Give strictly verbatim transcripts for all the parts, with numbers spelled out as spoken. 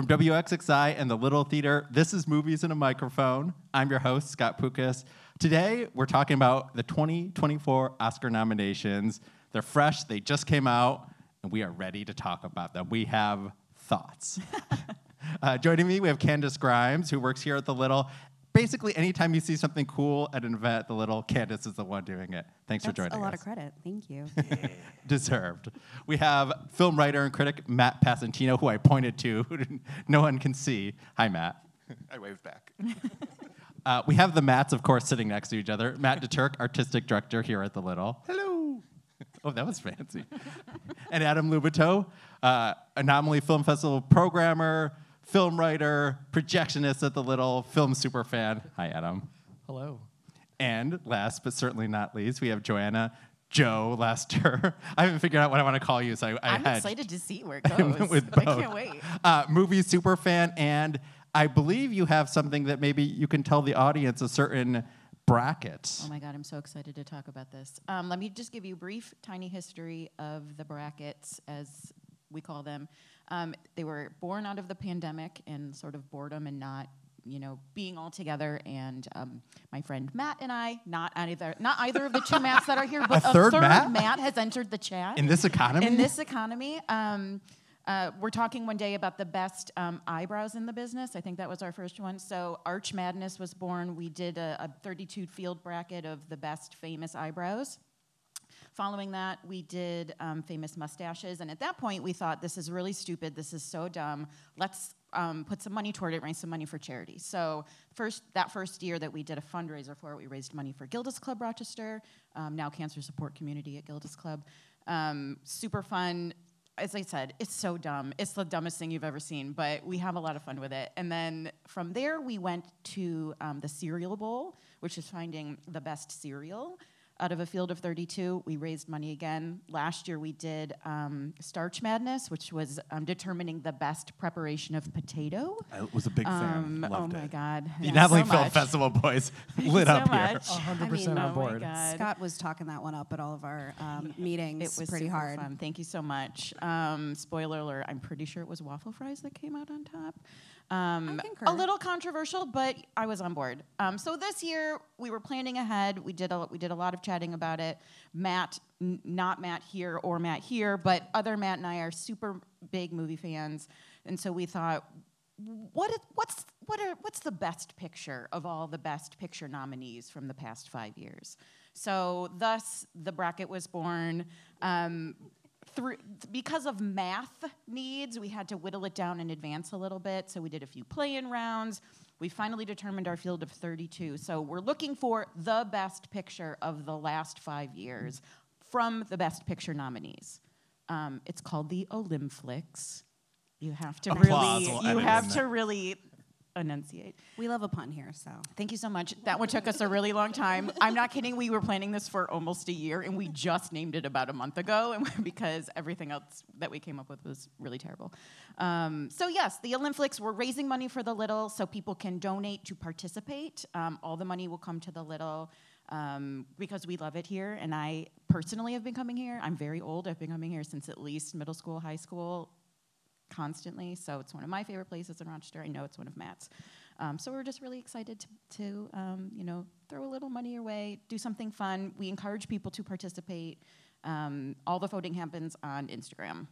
From W X X I and the Little Theater, this is Movies in a Microphone. I'm your host, Scott Pukas. Today, we're talking about the twenty twenty-four Oscar nominations. They're fresh, they just came out, and we are ready to talk about them. We have thoughts. uh, joining me, we have Candace Grimes, who works here at the Little. Basically, anytime you see something cool at an event at the Little, Candace is the one doing it. Thanks That's for joining us. a lot us. of credit. Thank you. Deserved. We have film writer and critic Matt Passantino, who I pointed to, who no one can see. Hi, Matt. I waved back. uh, we have the Matts, of course, sitting next to each other. Matt DeTurk, artistic director here at the Little. Hello. Oh, that was fancy. And Adam Lubito, uh, Anomaly Film Festival programmer, film writer, projectionist at the Little, film superfan. Hi, Adam. Hello. And last but certainly not least, we have Joanna Joe Lester. I haven't figured out what I want to call you, so I, I I'm had excited to see where it goes. with I both. can't wait. Uh, movie superfan, and I believe you have something that maybe you can tell the audience a certain bracket. Oh my God, I'm so excited to talk about this. Um, let me just give you a brief, tiny history of the brackets, as we call them. Um, they were born out of the pandemic and sort of boredom and not, you know, being all together. And um, my friend Matt and I, not either, not either of the two Matts that are here, but A a, third third Matt? Matt has entered the chat. In this economy? In this economy. Um, uh, we're talking one day about the best um, eyebrows in the business. I think that was our first one. So Arch Madness was born. We did a, a thirty-two field bracket of the best famous eyebrows. Following that, we did um, famous mustaches. And at that point, we thought, this is really stupid. This is so dumb. Let's um, put some money toward it, raise some money for charity. So first, that first year that we did a fundraiser for it, we raised money for Gildas Club Rochester, um, now Cancer Support Community at Gildas Club. Um, super fun. As I said, it's so dumb. It's the dumbest thing you've ever seen, but we have a lot of fun with it. And then from there, we went to um, the Cereal Bowl, which is finding the best cereal. Out of a field of thirty-two, we raised money again. Last year, we did um, Starch Madness, which was um, determining the best preparation of potato. I was a big fan. Um, Loved oh, my it. God. The Yeah, Anomaly so Film much. Festival boys Thank lit you up so here. much. one hundred I percent mean, on oh board. my God. Scott was talking that one up at all of our um, meetings. It was pretty super hard. fun. Thank you so much. Um, spoiler alert, I'm pretty sure it was waffle fries that came out on top. Um, I concur. a little controversial, but I was on board. Um, so this year, we were planning ahead. We did a, we did a lot of chatting about it. Matt, n- not Matt here or Matt here, but other Matt and I are super big movie fans. And so we thought, what is, what's, what are, what's the best picture of all the best picture nominees from the past five years? So thus, the bracket was born. Um, Through, because of math needs, we had to whittle it down in advance a little bit. So we did a few play-in rounds. We finally determined our field of thirty-two. So we're looking for the best picture of the last five years from the best picture nominees. Um, it's called the Olymflix. You have to Applause, really, we'll you edit have in to there. really enunciate. We love a pun here, so. Thank you so much. That one took us a really long time. I'm not kidding. We were planning this for almost a year, and we just named it about a month ago, and because everything else that we came up with was really terrible. Um, so yes, the Olymflix, we're raising money for the Little so people can donate to participate. Um, all the money will come to the Little um, because we love it here, and I personally have been coming here. I'm very old. I've been coming here since at least middle school, high school, constantly, so it's one of my favorite places in Rochester. I know it's one of Matt's. Um, so we're just really excited to, to um, you know, throw a little money your way, do something fun. We encourage people to participate. Um, all the voting happens on Instagram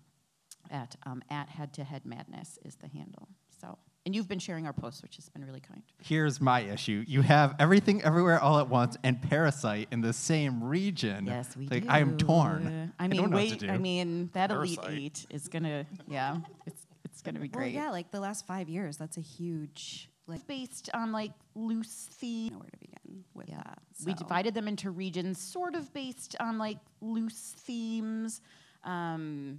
at um, at Head to Head Madness is the handle. So, and you've been sharing our posts, which has been really kind. Here's my issue. You have Everything Everywhere All at Once and Parasite in the same region. Yes, we like, do. I am torn. I I mean, don't know what wait. to do. I mean, that Elite Parasite. Eight is gonna, yeah, it's it's gonna be Well, great. yeah, like the last five years, that's a huge, like, Based on like loose theme. know where to begin with Yeah. that. We so. divided them into regions sort of based on like loose themes. Um,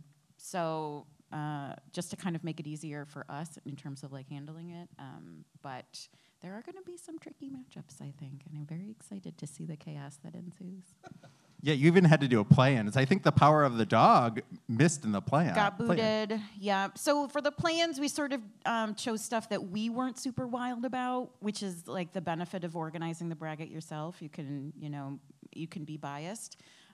so uh, just to kind of make it easier for us in terms of like handling it. Um, but there are going to be some tricky matchups, I think, and I'm very excited to see the chaos that ensues. Yeah, you even had to do a play-in. I think The Power of the Dog missed in the play-in. Got Play-in. booted, yeah. So for the plans, we sort of um, chose stuff that we weren't super wild about, which is like the benefit of organizing the bracket yourself. You can, you know, you can be biased.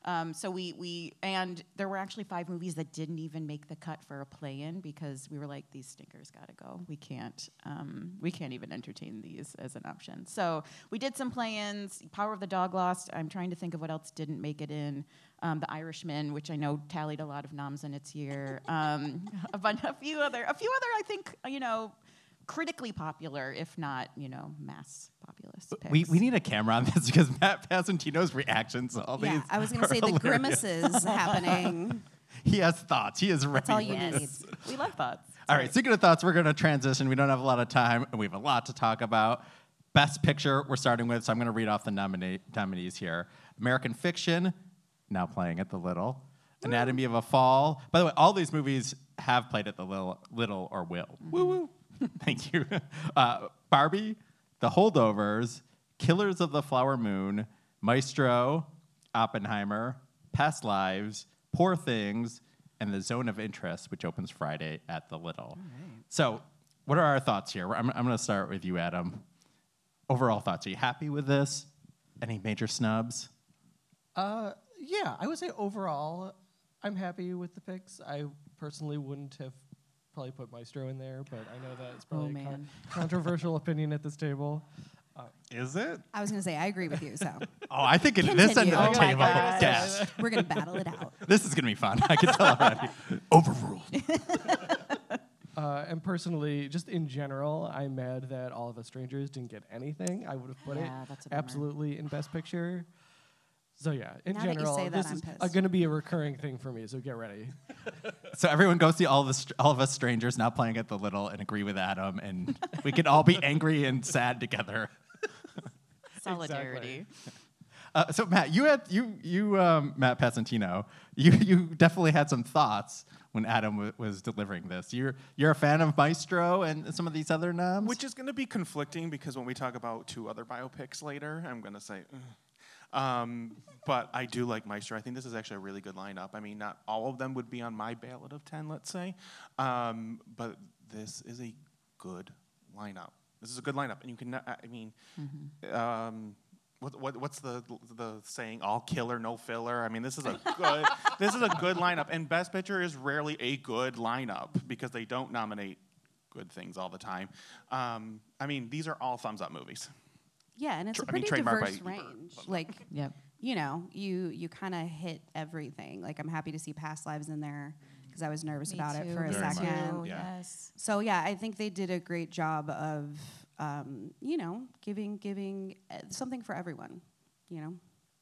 Um, so we we and there were actually five movies that didn't even make the cut for a play-in because we were like, these stinkers gotta go. We can't um, we can't even entertain these as an option. So we did some play-ins. Power of the Dog lost. I'm trying to think of what else didn't make it in. Um, the Irishman, which I know tallied a lot of noms in its year. Um, a, bunch, a few other, a few other, I think, you know, critically popular, if not, you know, mass populous picks. We, we need a camera on this because Matt Pasantino's reactions to all Yeah, these I was going are to say the hilarious. grimaces happening. He has thoughts. He is ready. That's all you with need. this. We love thoughts. All right, speaking of thoughts, we're going to transition. We don't have a lot of time, and we have a lot to talk about. Best Picture, we're starting with, so I'm going to read off the nominate, nominees here. American Fiction, now playing at the Little. Anatomy of a Fall. By the way, all these movies have played at the Little, little or will. Mm-hmm. Woo woo. Thank you. Uh, Barbie, The Holdovers, Killers of the Flower Moon, Maestro, Oppenheimer, Past Lives, Poor Things, and The Zone of Interest, which opens Friday at the Little. Right. So, what are our thoughts here? I'm, I'm going to start with you, Adam. Overall thoughts. Are you happy with this? Any major snubs? Uh, yeah, I would say overall, I'm happy with the picks. I personally wouldn't have probably put Maestro in there, but I know that it's probably Oh, a con- man. controversial opinion at this table. Uh, Is it? I was going to say, I agree with you, so Oh, I think in this end Continue. of Oh the my table, gosh. yes. we're going to battle it out. This is going to be fun. I can tell already. Overruled. uh, and personally, just in general, I'm mad that All of Us Strangers didn't get anything. I would have put Yeah, it that's a bummer. absolutely in Best Picture. So yeah, in Now that you general, say that, this I'm is pissed. going to be a recurring thing for me. So get ready. So everyone go see all of us, all of us strangers now playing at the Little and agree with Adam, and we can all be angry and sad together. Solidarity. Uh, so Matt, you had you you um, Matt Pasantino, you you definitely had some thoughts when Adam w- was delivering this. You're you're a fan of Maestro and some of these other noms, Which is going to be conflicting because when we talk about two other biopics later, I'm going to say, "Ugh." um, but I do like Maestro. I think this is actually a really good lineup. I mean, not all of them would be on my ballot of ten, let's say, um, but this is a good lineup. This is a good lineup, and you can. I mean, Mm-hmm. um, what, what what's the the saying? All killer, no filler. I mean, this is a good. This is a good lineup, and Best Picture is rarely a good lineup because they don't nominate good things all the time. Um, I mean, these are all thumbs up movies. Yeah, and it's Tra- a I mean, pretty trademarked diverse by Ebert, range. but- Like, Yep. you know, you you kind of hit everything. Like, I'm happy to see Past Lives in there because I was nervous Me about it too, for a me Very much. second. too, Yeah. Yes. So yeah, I think they did a great job of, um, you know, giving giving uh, something for everyone. You know.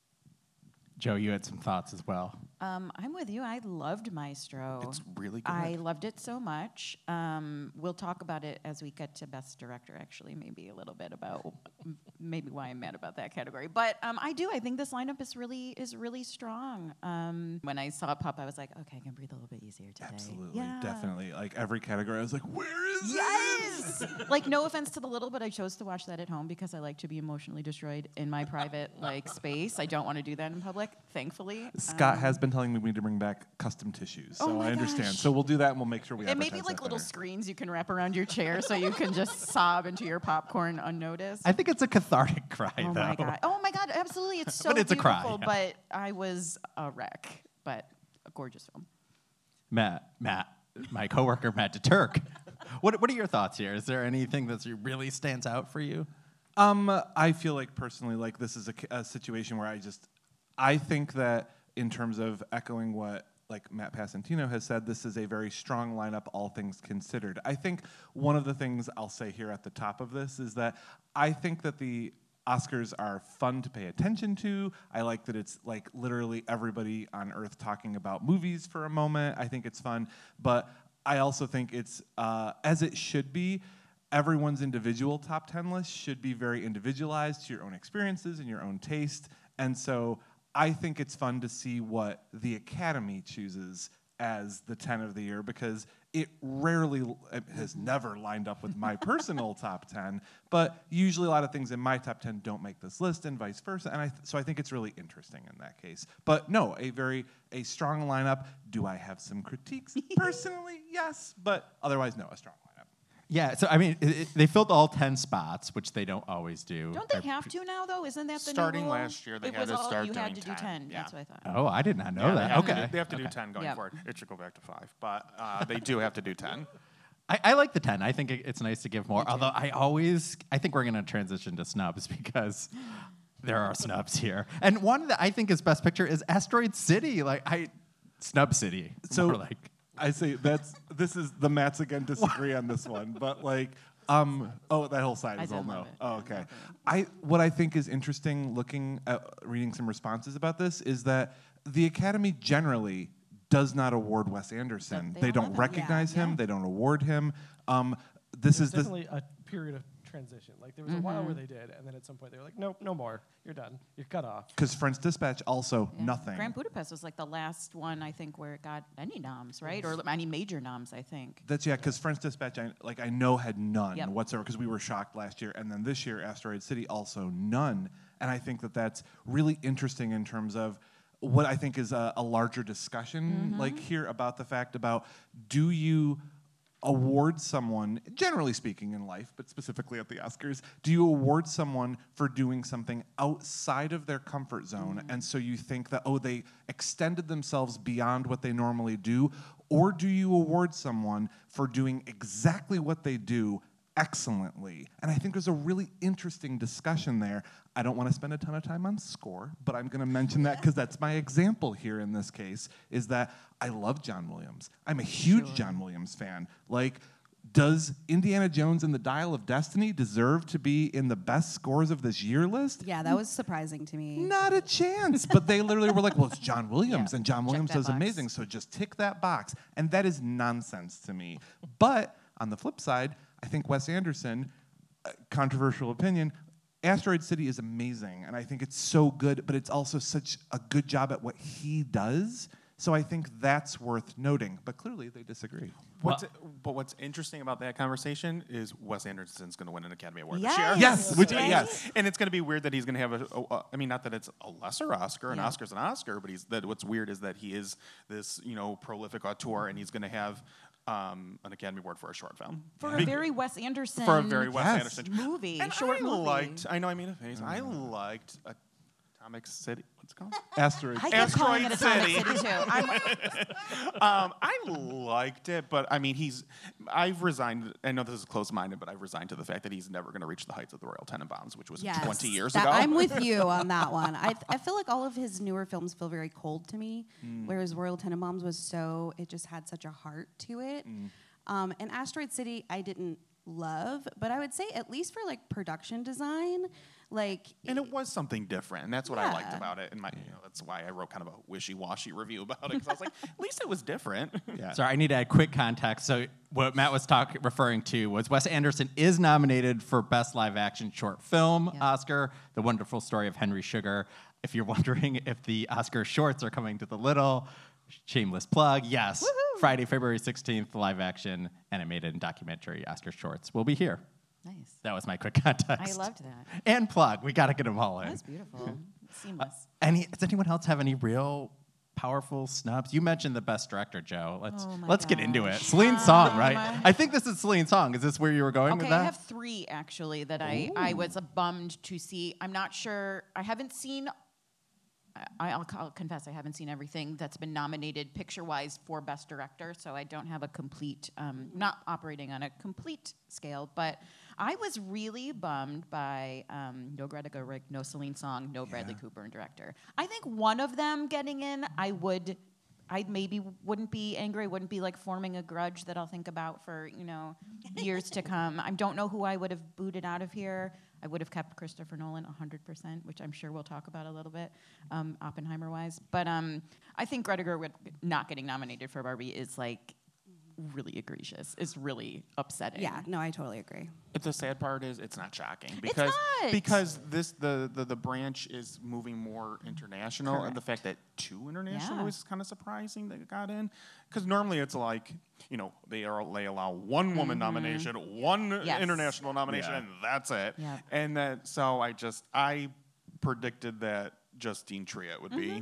Joe, you had some thoughts as well. Um, I'm with you. I loved Maestro. It's really good. I loved it so much. Um, we'll talk about it as we get to Best Director, actually, maybe a little bit about m- maybe why I'm mad about that category. But um, I do. I think this lineup is really is really strong. Um, when I saw it pop, I was like, okay, I can breathe a little bit easier today. Absolutely, Yeah. definitely. Like every category, I was like, "Where is Yes! Like, no offense to The Little, but I chose to watch that at home because I like to be emotionally destroyed in my private, like, space. I don't want to do that in public, thankfully. Scott Um, has been telling me we need to bring back custom tissues, Oh so my I understand. gosh. So we'll do that, and we'll make sure we. And maybe advertise like that little better. screens you can wrap around your chair so you can just sob into your popcorn unnoticed. I think it's a cathartic cry, oh though. my god! Oh my god! Absolutely, it's so But it's a cry, beautiful. yeah. But I was a wreck. But a gorgeous film. Matt, Matt, my coworker Matt DeTurk. What what are your thoughts here? Is there anything that really stands out for you? Um, I feel like personally, like this is a, ca- a situation where I just, I think that in terms of echoing what like Matt Pasantino has said, this is a very strong lineup, all things considered. I think one of the things I'll say here at the top of this is that I think that the Oscars are fun to pay attention to. I like that it's like literally everybody on earth talking about movies for a moment. I think it's fun, but I also think it's, uh, as it should be, everyone's individual top ten list should be very individualized to your own experiences and your own taste. And so I think it's fun to see what the Academy chooses as the ten of the year because it rarely, it has never lined up with my personal top ten, but usually a lot of things in my top ten don't make this list and vice versa. And I th- so I think it's really interesting in that case. But no, a very, a strong lineup. Do I have some critiques? Personally, yes, but otherwise, no, a strong lineup. Yeah, so I mean, it, it- they filled all ten spots, which they don't always do. Don't they I- have to now, though? Isn't that the new Starting rule? last year, they It had was to all- start You had doing to do ten, ten. yeah. That's what I thought. Oh, I did not know Yeah, that. They have, Okay. to do, they have to Okay. do ten going Yep. forward. It should go back to five, but uh, they do have to do ten. I, I like the ten. I think it, it's nice to give more. Although I always, I think we're going to transition to snubs because there are snubs here. And one that I think is Best Picture is Asteroid City. Like I, Snub City. So more like. I say that's this is the Matts again disagree on this one, but like um oh that whole side I is all did no. love it. Oh I okay. loved I what I think is interesting looking at reading some responses about this is that the Academy generally does not award Wes Anderson. They They, don't don't love him. recognize Yeah. him. They don't award him. Um, this There's is the definitely a period of transition. Like there was a while where they did, and then at some point they were like, nope, no more. You're done. You're cut off. because French Dispatch also Yeah. nothing. Grand Budapest was like the last one, I think, where it got any noms, right? Or any major noms, I think. That's yeah, because French Dispatch, I, like I know had none Yep. whatsoever because we were shocked last year, and then this year Asteroid City also none, and I think that that's really interesting in terms of what I think is a, a larger discussion, like here about the fact about do you award someone, generally speaking in life, but specifically at the Oscars, do you award someone for doing something outside of their comfort zone? And so you think that, oh, they extended themselves beyond what they normally do? Or do you award someone for doing exactly what they do excellently? And I think there's a really interesting discussion there. I don't want to spend a ton of time on score, but I'm going to mention that because that's my example here in this case, is that I love John Williams. I'm a huge John Williams fan. Like, does Indiana Jones and the Dial of Destiny deserve to be in the best scores of this year list? Yeah, that was surprising to me. Not a chance. But they literally were like, well, it's John Williams, Yeah, and John check Williams that does box. amazing, so just tick that box. And that is nonsense to me. But on the flip side, I think Wes Anderson, uh, controversial opinion, Asteroid City is amazing, and I think it's so good, but it's also such a good job at what he does. So I think that's worth noting. But clearly, they disagree. What's but what's interesting about that conversation is Wes Anderson's going to win an Academy Award this Yes. year. Yes, which Right? yes. And it's going to be weird that he's going to have a, a, a. I mean, not that it's a lesser Oscar. An Yeah. Oscar's an Oscar, but he's that. What's weird is that he is this, you know, prolific auteur, and he's going to have um, an Academy Award for a short film. For Be- a very Wes Anderson for a very Wes Yes. Anderson movie, And short I movie. liked. I know I made a face. I liked Atomic City. What's it called? Asteroid I kept calling it Asteroid Atomic City. City, too. I'm, Um, I liked it, but I mean, he's. I've resigned. I know this is close-minded, but I've resigned to the fact that he's never going to reach the heights of the Royal Tenenbaums, which was Yes. twenty years That- ago. I'm with you on that one. I, I feel like all of his newer films feel very cold to me, Mm. whereas Royal Tenenbaums was so, it just had such a heart to it. Mm. Um, and Asteroid City, I didn't love, but I would say at least for like production design, like And it was something different, and that's what I liked Yeah. about it. And my, you know, that's why I wrote kind of a wishy-washy review about it, because I was like, at least it was different. Yeah. Sorry, I need to add quick context. So what Matt was talk- referring to was Wes Anderson is nominated for Best Live Action Short Film Yeah. Oscar, The Wonderful Story of Henry Sugar. If you're wondering if the Oscar shorts are coming to the Little, shameless plug, yes. Friday, February sixteenth, live action animated and documentary Oscar shorts will be here. nice. That was my quick context. I loved that. And plug. We got to get them all That in. was beautiful. Seamless. Any, does anyone else have any real powerful snubs? You mentioned the best director, Joe. Let's Oh my let's get into it. gosh. Celine Song, right? Um, I think this is Celine Song. Is this where you were going Okay, with that? I have three actually that I, I was uh, bummed to see. I'm not sure. I haven't seen. I, I'll, I'll confess I haven't seen everything that's been nominated picture-wise for Best Director, so I don't have a complete. Um, not operating on a complete scale, but I was really bummed by um, no Greta Gerwig, no Celine Song, no Bradley Cooper in director. I think one of them getting in, I would. I maybe wouldn't be angry, wouldn't be like forming a grudge that I'll think about for, you know, years to come. I don't know who I would have booted out of here. I would have kept Christopher Nolan one hundred percent, which I'm sure we'll talk about a little bit, um, Oppenheimer-wise. But um, I think Greta Gerwig not getting nominated for Barbie is like really egregious. It's really upsetting. yeah, no, I totally agree. But the sad part is it's not shocking because not. because this the, the the branch is moving more international, and the fact that two international Yeah. movies is kind of surprising that it got in. Because normally it's like, you know, they are they allow one woman nomination, one Yes. international nomination, Yeah. and that's it. Yep. And that so I just I predicted that Justine Triet would be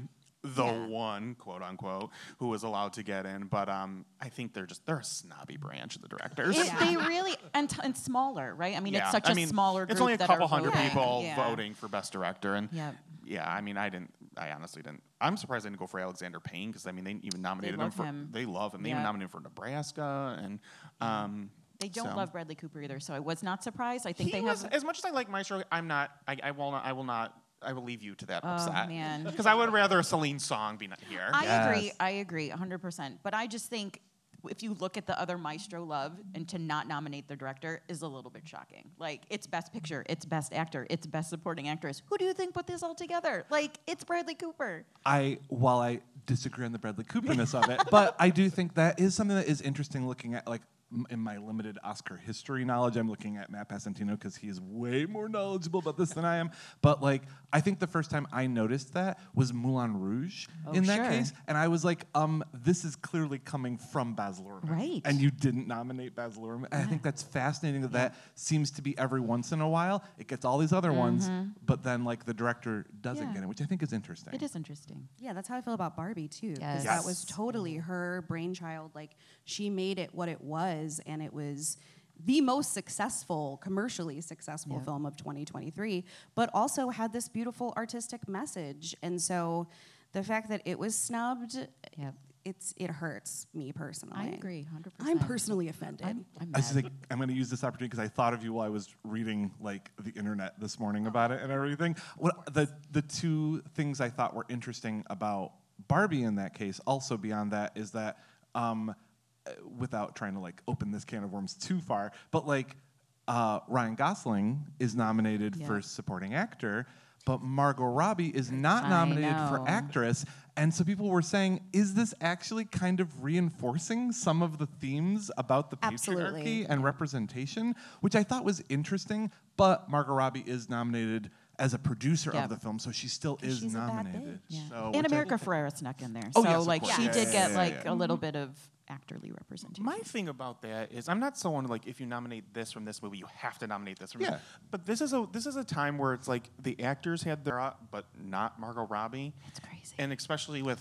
the Yeah. one, quote unquote, who was allowed to get in. But um, I think they're just they're a snobby branch of the directors. It, They really and, t- and smaller, right? I mean, yeah, it's such I a mean, smaller group. It's only a that couple are hundred voting. people Yeah. voting for best director, and Yep. yeah, I mean, I didn't. I honestly didn't. I'm surprised they didn't go for Alexander Payne because I mean, they even nominated him love for. him. They love him. They Yeah. even nominated him for Nebraska, and um, They don't so. love Bradley Cooper either, so I was not surprised. I think He they was, have. as much as I like Maestro, I'm not. I, I will not. I will not. I will leave you to that Oh, upset. man. Because I would rather a Celine song be not here. I agree. Yes. I agree, one hundred percent. But I just think if you look at the other Maestro love and to not nominate the director is a little bit shocking. Like, it's Best Picture, it's Best Actor, it's Best Supporting Actress. Who do you think put this all together? Like, it's Bradley Cooper. I, while I disagree on the Bradley Cooperness of it, but I do think that is something that is interesting looking at, like, m- in my limited Oscar history knowledge, I'm looking at Matt Pasentino because he is way more knowledgeable about this than I am. But, like, I think the first time I noticed that was Moulin Rouge Oh, in that sure. case. And I was like, um, this is clearly coming from Baz Luhrmann. Right. And you didn't nominate Baz Luhrmann. And I think that's fascinating that that seems to be every once in a while. It gets all these other ones, but then, like, the director doesn't Mm-hmm. Yeah. get it, which I think is interesting. It is interesting. Yeah, that's how I feel about Barbie too. 'Cause Yes. that was Yes. totally her brainchild. Like, she made it what it was, and it was the most successful, commercially successful Yep. film of twenty twenty-three, but also had this beautiful artistic message. And so the fact that it was snubbed, Yep. it's it hurts me personally. I agree, one hundred percent. I'm personally offended. I'm, I'm I was mad. just like, I'm going to use this opportunity because I thought of you while I was reading like the internet this morning about it and everything. What the the two things I thought were interesting about Barbie in that case, also beyond that, is that um, uh, without trying to like open this can of worms too far, but like uh, Ryan Gosling is nominated Yeah. for supporting actor, but Margot Robbie is not I nominated for know. actress. And so people were saying, is this actually kind of reinforcing some of the themes about the Absolutely. patriarchy and representation, which I thought was interesting. But Margot Robbie is nominated as a producer Yep. of the film, so she still 'Cause is she's a bad nominated. bitch. Yeah. So, which and I America think- Ferrera snuck in there. Oh, so, yes, of like, course. she Yeah, did yeah, get, yeah, like, yeah. a little bit of actorly representation. My thing about that is I'm not someone like if you nominate this from this movie, you have to nominate this from Yeah. this. But this is a this is a time where it's like the actors had their uh, but not Margot Robbie. It's crazy. And especially with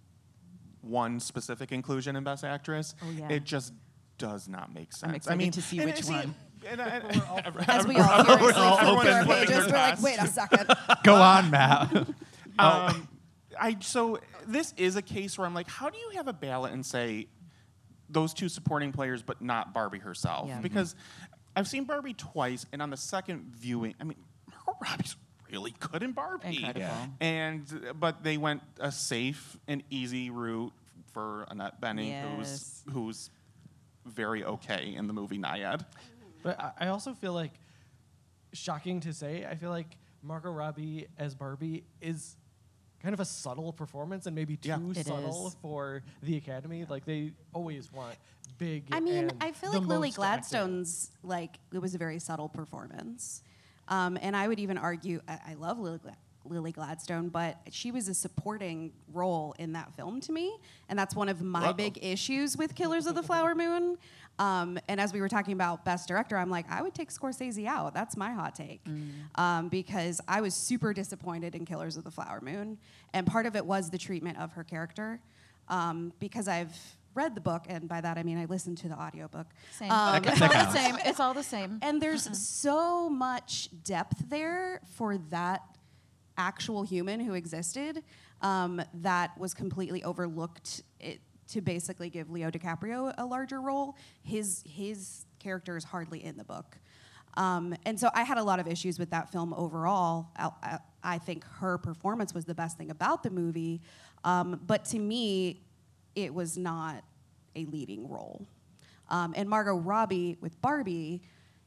one specific inclusion in Best Actress, Oh, yeah. it just does not make sense. I excited mean, to see and which see, one. And, I- As we all furiously all flip through open our flipping pages, their we're like, tabs. wait a second. Go on, Matt. Um, I so this is a case where I'm like, how do you have a ballot and say those two supporting players, but not Barbie herself? Yeah. Because I've seen Barbie twice, and on the second viewing, I mean, Margot Robbie's really good in Barbie. Incredible. Yeah. And but they went a safe and easy route for Annette Bening, Yes. who's who's very okay in the movie Naiad. But I, I also feel like, shocking to say, I feel like Margot Robbie as Barbie is kind of a subtle performance and maybe too Yeah. It subtle is. for the Academy. Like, they always want big. I mean, and I feel the like Lily most acting. Gladstone's like it was a very subtle performance, um, and I would even argue I, I love Lily, Gla- Lily Gladstone, but she was a supporting role in that film to me, and that's one of my Uh-oh. big issues with Killers of the Flower Moon. Um, and as we were talking about Best Director, I'm like, I would take Scorsese out. That's my hot take, um, because I was super disappointed in Killers of the Flower Moon, and part of it was the treatment of her character, um, because I've read the book, and by that I mean I listened to the audiobook. Same. Um, it's all the same. It's all the same. and there's so much depth there for that actual human who existed um, that was completely overlooked it, to basically give Leo DiCaprio a larger role. His his character is hardly in the book. Um, and so I had a lot of issues with that film overall. I, I, I think her performance was the best thing about the movie, um, but to me, it was not a leading role. Um, and Margot Robbie with Barbie,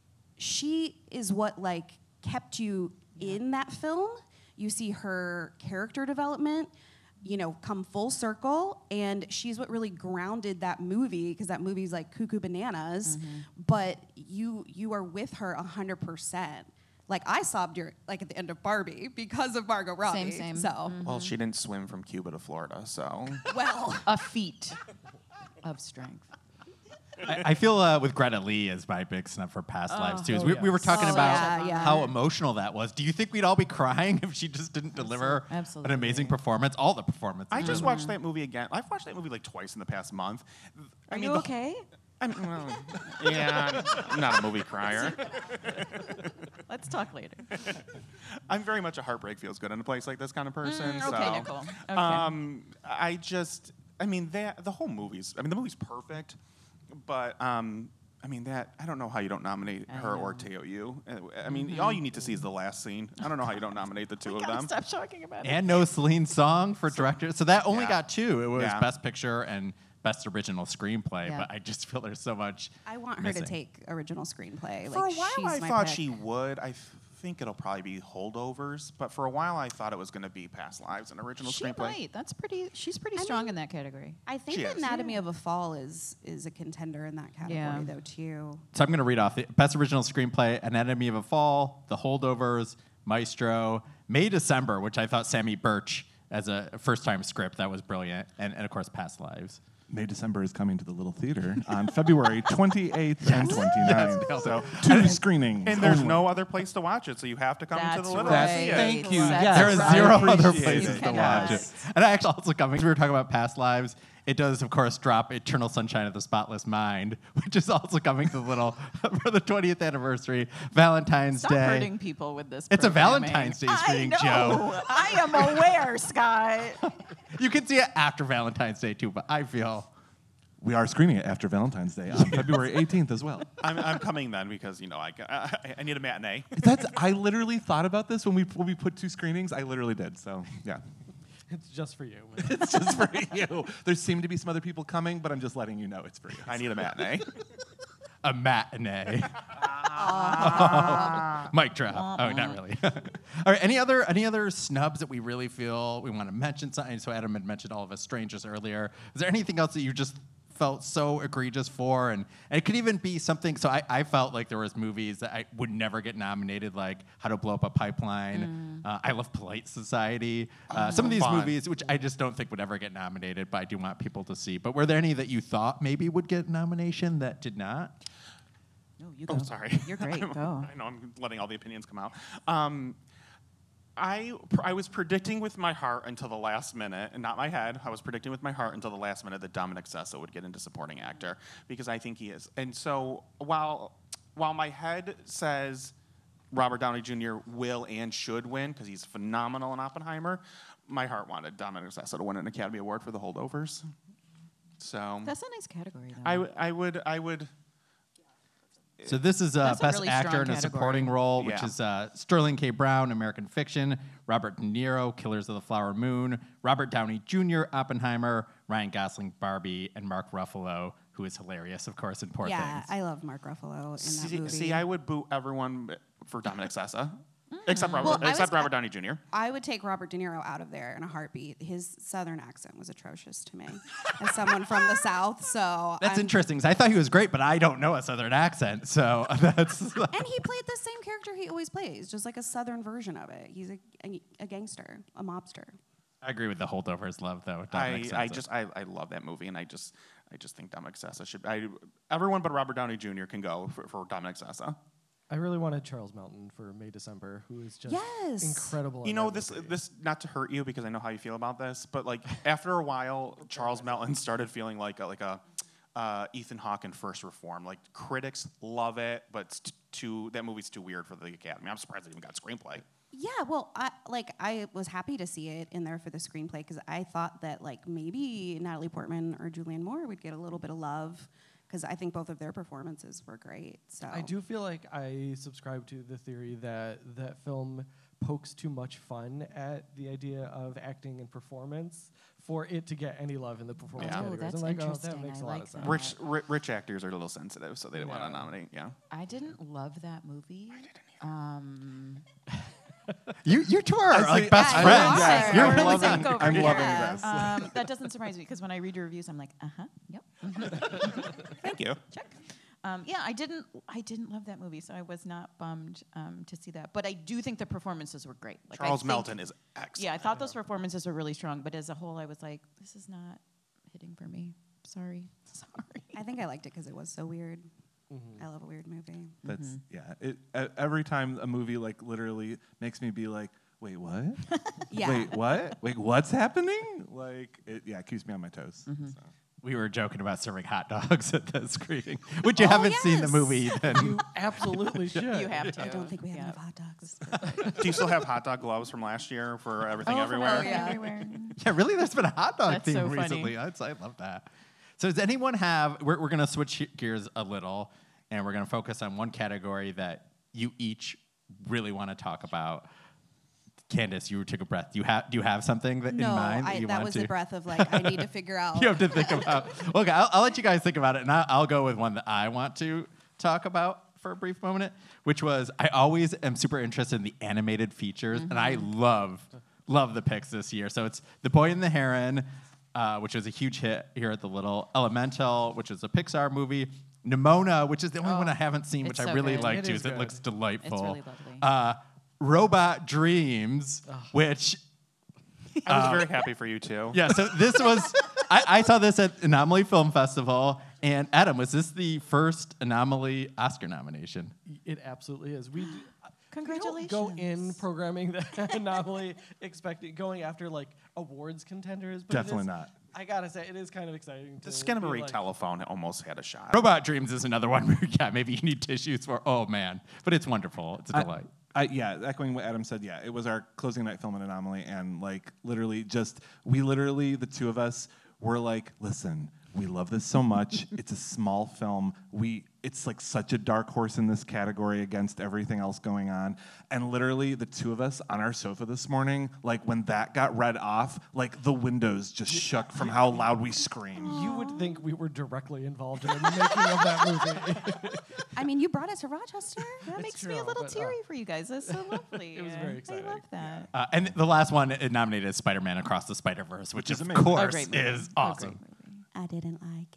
she is what like kept you in that film. You see her character development, you know, come full circle, and she's what really grounded that movie, because that movie's like cuckoo bananas, but you you are with her a hundred percent. Like I sobbed your, like at the end of Barbie because of Margot Robbie. same. So Well, she didn't swim from Cuba to Florida, so well, A feat of strength. I, I feel uh, with Greta Lee as my big snub for Past Lives too. Is Oh, we, we were yes. talking Oh, about yeah, yeah. how emotional that was. Do you think we'd all be crying if she just didn't deliver Absolutely. an amazing performance? All the performances. I just watched that movie again. I've watched that movie like twice in the past month. I Are mean, you the- okay? I'm, well, yeah, I'm not a movie crier. Let's talk later. I'm very much a heartbreak feels good in a place like this kind of person. Mm, okay, so, Nicole. Okay. Um, I just, I mean, that the whole movie's. I mean, the movie's perfect, but um, I mean that I don't know how you don't nominate I her or know. Teo Yu. Uh, I mean, all you need to see is the last scene. I don't know how you don't nominate the two of them. Stop talking about it. and no Celine song for director. So that only yeah. got two. It was Yeah. Best Picture and Best Original Screenplay. Yeah. But I just feel there's so much. I want her missing. to take original screenplay. For like, a while, she's I my thought pick. she would. I f- think it'll probably be Holdovers, but for a while, I thought it was going to be Past Lives and original She screenplay. might. That's pretty. She's pretty I strong mean- in that category. I think She is. Anatomy of a Fall is is a contender in that category Yeah. though too. So I'm going to read off the Best Original Screenplay: Anatomy of a Fall, The Holdovers, Maestro, May December, which I thought Sammy Birch as a first-time script that was brilliant, and, and of course Past Lives. May December is coming to the Little Theater on February twenty-eighth and twenty-ninth. Yes. So two screenings. And there's only. no other place to watch it, so you have to come to That's the little right. theater. Thank you. That's Yes. There is right. zero I other appreciate places it. to Cannot. watch it. And I actually also coming. We were talking about Past Lives. It does, of course, drop Eternal Sunshine of the Spotless Mind, which is also coming to the little for the twentieth anniversary, Valentine's Stop Day. hurting people with this. It's a programming. Valentine's Day I screening, know. Joe. I am aware, Scott. You can see it after Valentine's Day too, but I feel We are screening it after Valentine's Day on February eighteenth as well. I'm, I'm coming then because you know I, I, I need a matinee. That's I literally thought about this when we when we put two screenings. I literally did. So yeah, It's just for you. it's just for you. There seem to be some other people coming, but I'm just letting you know it's for you. I need a matinee. a matinee. Mic drop. Oh, not really. All right. Any other any other snubs that we really feel we want to mention? Something. So Adam had mentioned All of Us Strangers earlier. Is there anything else that you just felt so egregious for? And, and it could even be something. So I, I felt like there was movies that I would never get nominated, like How to Blow Up a Pipeline, uh, I Love Polite Society. Uh, some of these Fun. movies, which I just don't think would ever get nominated, but I do want people to see. But were there any that you thought maybe would get nomination that did not? No, you go. Oh, sorry. You're great. Go. I know I'm letting all the opinions come out. Um, I pr- I was predicting with my heart until the last minute, and not my head. I was predicting with my heart until the last minute that Dominic Sessa would get into supporting actor because I think he is. And so while while my head says Robert Downey Junior will and should win because he's phenomenal in Oppenheimer, my heart wanted Dominic Sessa to win an Academy Award for The Holdovers. So That's a nice category, though. I, w- I would I would. So this is uh, That's a Best really Actor strong in a category. Supporting Role, which Yeah. is uh, Sterling K. Brown, American Fiction, Robert De Niro, Killers of the Flower Moon, Robert Downey Junior, Oppenheimer, Ryan Gosling, Barbie, and Mark Ruffalo, who is hilarious, of course, in Poor yeah, Things. I love Mark Ruffalo in that See, movie. see, I would boo everyone for Dominic Sessa, except Robert, Well, I except was- Robert Downey Junior I would take Robert De Niro out of there in a heartbeat. His southern accent was atrocious to me, as someone from the South. So That's I'm- interesting, 'cause I thought he was great, but I don't know a Southern accent, so that's... And he played the same character he always plays, just like a southern version of it. He's a, a, a gangster, a mobster. I agree with the Holdovers love, though. I, Dominic I Sessa. just I, I love that movie, and I just I just think Dominic Sessa should. I, everyone but Robert Downey Junior can go for, for Dominic Sessa. I really wanted Charles Melton for May December, who is just Yes. incredible. You in know that this movie. this not to hurt you because I know how you feel about this, but like after a while, Charles Melton started feeling like a, like a uh, Ethan Hawke in First Reform. Like critics love it, but it's t- too that movie's too weird for the Academy. I'm surprised it even got screenplay. Yeah, well, I like I was happy to see it in there for the screenplay because I thought that like maybe Natalie Portman or Julianne Moore would get a little bit of love because I think both of their performances were great. So I do feel like I subscribe to the theory that that film pokes too much fun at the idea of acting and performance for it to get any love in the performance Yeah. Oh, categories. that's I'm like, oh, interesting. that makes I a lot like of sense. that. Rich ri- rich actors are a little sensitive, so they didn't want Yeah. to nominate. Yeah. I didn't love that movie. Um, You, you two are I like see- best I friends. know. Yes, You're I'm really loving- over I'm here. loving Yeah. this. um, that doesn't surprise me because when I read your reviews, I'm like, uh huh, yep, Thank you. check. Um, yeah, I didn't, I didn't love that movie, so I was not bummed um, to see that. But I do think the performances were great. Like, I Charles think- Melton is excellent. Yeah, I thought those performances were really strong, but as a whole, I was like, this is not hitting for me. Sorry, sorry. I think I liked it because it was so weird. Mhm. I love a weird movie. That's yeah. It e- every time a movie like literally makes me be like, wait, what? Yeah. Wait, what? Wait, what's happening? Like, it, yeah, it keeps me on my toes. So. We were joking about serving hot dogs at the screening. Would you Oh, haven't seen the yes. movie? Then You absolutely should. You have to. I don't think we have Yeah. enough hot dogs. Do you still have hot dog gloves from last year for everything Oh, everywhere? from yeah. everywhere. yeah, really, there's been a hot dog That's theme so funny. recently. That's, I love that. So does anyone have? We're, we're going to switch gears a little, and we're going to focus on one category that you each really want to talk about. Candace, you took a breath. Do you have do you have something that no, in mind that I, you that want was to? a breath of like, I need to figure out. You have to think about. Okay, I'll, I'll let you guys think about it, and I'll, I'll go with one that I want to talk about for a brief moment, which was I always am super interested in the animated features, and I love love the picks this year. So it's The Boy and the Heron, uh, which was a huge hit here at the Little, Elemental, which is a Pixar movie, Nimona, which is the only Oh, one I haven't seen, which it's I so really good. like It too. is 'cause It good. looks delightful. It's really lovely. Uh, Robot Dreams, which I was very happy for you too. yeah, so this was, I, I saw this at Anomaly Film Festival. And Adam, was this the first Anomaly Oscar nomination? It absolutely is. We d- Congratulations. We don't go in programming the Anomaly expecting going after like awards contenders. But it Definitely is- not. I gotta say, it is kind of exciting. The to Skinnamarink be like, telephone almost had a shot. Robot Dreams is another one where, yeah, maybe you need tissues for, oh man. But it's wonderful. It's a I- delight. I, yeah, echoing what Adam said, yeah, it was our closing night film at Anomaly, and like literally just, we literally, the two of us, were like, listen, we love this so much. It's a small film. We, it's like such a dark horse in this category against everything else going on. And literally, the two of us on our sofa this morning, like when that got read off, like the windows just shook from how loud we screamed. You would think we were directly involved in the making of that movie. I mean, you brought it to Rochester. That It's makes me a true, little but, uh, teary for you guys. That's so lovely. It was very exciting. I love that. Uh, and the last one it nominated is Spider-Man Across the Spider-Verse, which, Which is of amazing. course A great movie. is A great awesome. movie. I didn't like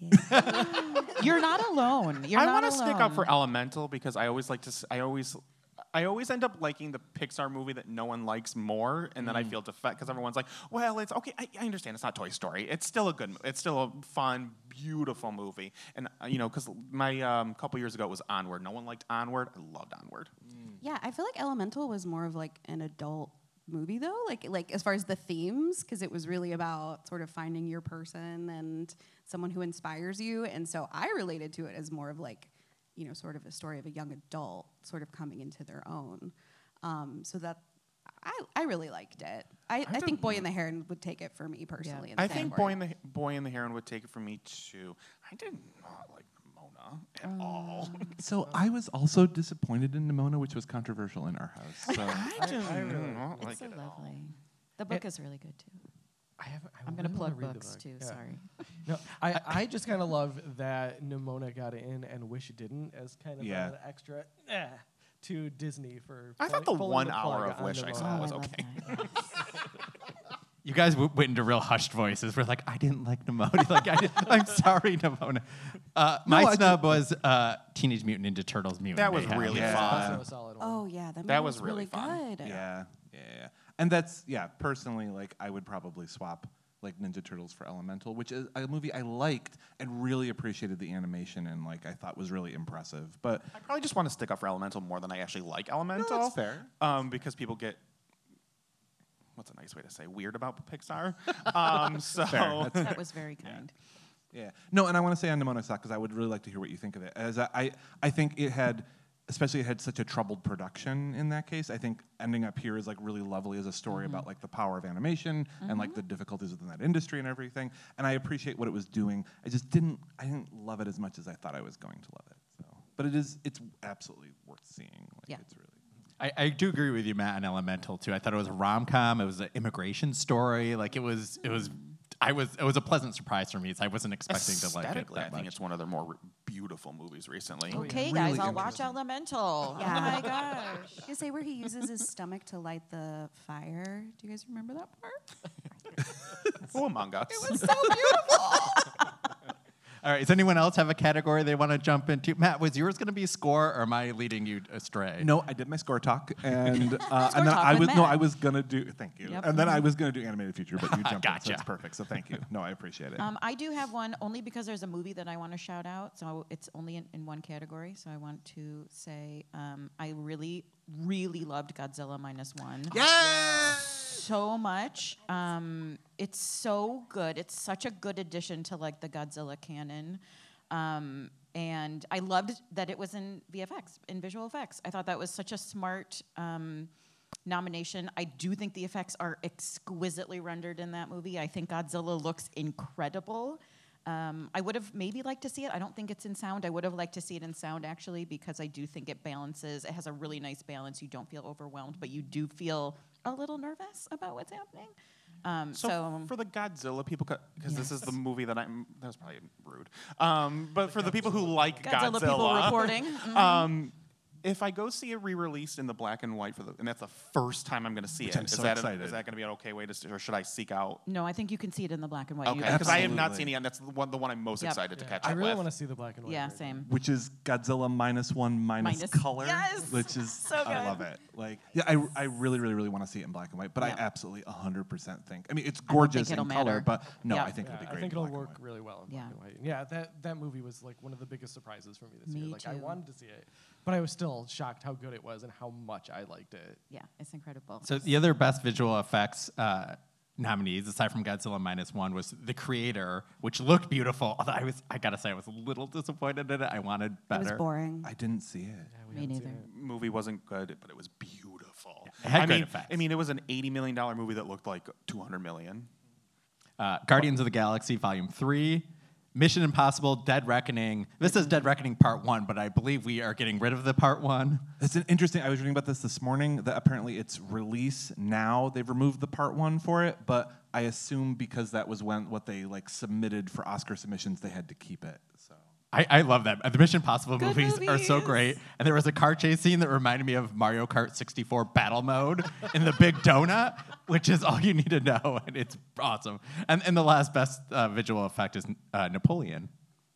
it. You're not alone. You're I not want to alone. stick up for Elemental because I always like to. s- I always. I always end up liking the Pixar movie that no one likes more, and then I feel defect because everyone's like, "Well, it's okay. I, I understand. It's not Toy Story. It's still a good. mo- It's still a fun, beautiful movie." And uh, you know, because my um, couple years ago it was Onward. No one liked Onward. I loved Onward. Yeah, I feel like Elemental was more of like an adult movie though, like like as far as the themes, because it was really about sort of finding your person and someone who inspires you. And so I related to it as more of like, you know, sort of a story of a young adult sort of coming into their own. Um, so that I, I really liked it. I, I, think Boy and the Heron would take it for me personally. in the I think category. Boy and the Boy and the Heron would take it from me too. I did not like Mona at all. So I was also disappointed in Nimona, which was controversial in our house. So I did I really- not like It's so it at all. lovely. The book is really good too. I haven't. I I'm gonna really wanna plug read the books book. too. Yeah. Sorry. No, I, I just kind of love that Nimona got in and Wish didn't as kind of Yeah. an extra eh, to Disney for. I thought pull- the pulling one the hour plug of on Wish I Nimona. saw Oh, was I love okay. that. You guys w- went into real hushed voices. We're like, I didn't like Nimona. like, I didn't, I'm sorry, Nimona. Uh, my I snub was uh, Teenage Mutant Ninja Turtles Mutant That was Mayhem. really Yeah. fun. Also a solid one. Oh yeah, that, That movie was really really fun. good. yeah, yeah, yeah. And that's yeah. Personally, like I would probably swap like Ninja Turtles for Elemental, which is a movie I liked and really appreciated the animation and like I thought was really impressive. But I probably just want to stick up for Elemental more than I actually like Elemental. that's fair. Um, because people get what's a nice way to say weird about Pixar. Um, so Fair. That's That was very kind. Yeah. No, and I want to say on Nimona Stock because I would really like to hear what you think of it. As I, I, I think it had, especially it had such a troubled production in that case. I think ending up here is like really lovely as a story about like the power of animation and like the difficulties within that industry and everything. And I appreciate what it was doing. I just didn't, I didn't love it as much as I thought I was going to love it. So, but it is, it's absolutely worth seeing. Like Yeah. it's really. I, I do agree with you, Matt, on Elemental too. I thought it was a rom com. It was an immigration story. Like it was, it was. I was. It was a pleasant surprise for me. So I wasn't expecting to like it aesthetically, I that think much. it's one of their more re- beautiful movies recently. Okay, Really guys, I'll watch interesting. Elemental. Yeah. Oh my gosh. You say where he uses his stomach to light the fire. Do you guys remember that part? Oh, Among Us. So beautiful. All right. Does anyone else have a category they want to jump into? Matt, was yours going to be score, or am I leading you astray? No, I did my score talk, and uh, Score and then talk I with was no, Matt. I was gonna do. Thank you, Yep. and then I was gonna do animated feature, but you jumped in, so Gotcha. it's perfect. So thank you. No, I appreciate it. Um, I do have one only because there's a movie that I want to shout out. So it's only in, in one category. So I want to say um, I really, really loved Godzilla minus one. Yeah. So much. Um, it's so good. It's such a good addition to like the Godzilla canon. Um, and I loved that it was in V F X, in visual effects. I thought that was such a smart um, nomination. I do think the effects are exquisitely rendered in that movie. I think Godzilla looks incredible. Um, I would have maybe liked to see it. I don't think it's in sound. I would have liked to see it in sound, actually, because I do think it balances. It has a really nice balance. You don't feel overwhelmed, but you do feel a little nervous about what's happening. Um, So, so for the Godzilla people, because this is the movie that I'm, that was probably rude. Um, but for the people who like Godzilla, Godzilla, people reporting. Mhm. um, if I go see it re-released in the black and white for the, and that's the first time I'm going to see Which it, I'm is so that excited. is that going to be an okay way to, or should I seek out? No, I think you can see it in the black and white. You Okay, can because I have find- not Absolutely. seen it yet. And that's the one, the one I'm most Yep. excited to Yeah, catch I up really with. want to see the black and white. Yeah, version. same. Which is Godzilla minus one minus, Minus- color. Yes! Which is So I good. love it. Like yeah, I, I really really really want to see it in black and white. But I Yeah. absolutely one hundred percent think. I mean, it's don't gorgeous think in it'll color, matter. but no, Yeah. I think Yeah, it'll be I great. think in it'll black and work white. really well in Yeah. black and white. Yeah, that, that movie was like one of the biggest surprises for me this Me year. Like I too. wanted to see it, but I was still shocked how good it was and how much I liked it. Yeah, it's incredible. So the other best visual effects uh, nominees, aside from Godzilla minus one, was The Creator, which looked beautiful. Although I was, I gotta say, I was a little disappointed in it. I wanted It better. was boring. I didn't see it. Yeah, we Me haven't seen neither. it. Movie wasn't good, but it was beautiful. It had I great mean, effects. I mean, it was an eighty million dollar movie that looked like two hundred million. Uh, Guardians of the Galaxy Volume three, Mission Impossible: Dead Reckoning. This is Dead Reckoning Part one, but I believe we are getting rid of the Part one. It's an interesting. I was reading about this this morning. That apparently it's release now. They've removed the part one for it, but I assume because that was when what they like submitted for Oscar submissions, they had to keep it. So I, I love that. The Mission Impossible Good movies, are so movies. great. And there was a car chase scene that reminded me of Mario Kart sixty-four battle mode in the big donut, which is all you need to know, and it's awesome. And, and the last best uh, visual effect is uh, Napoleon.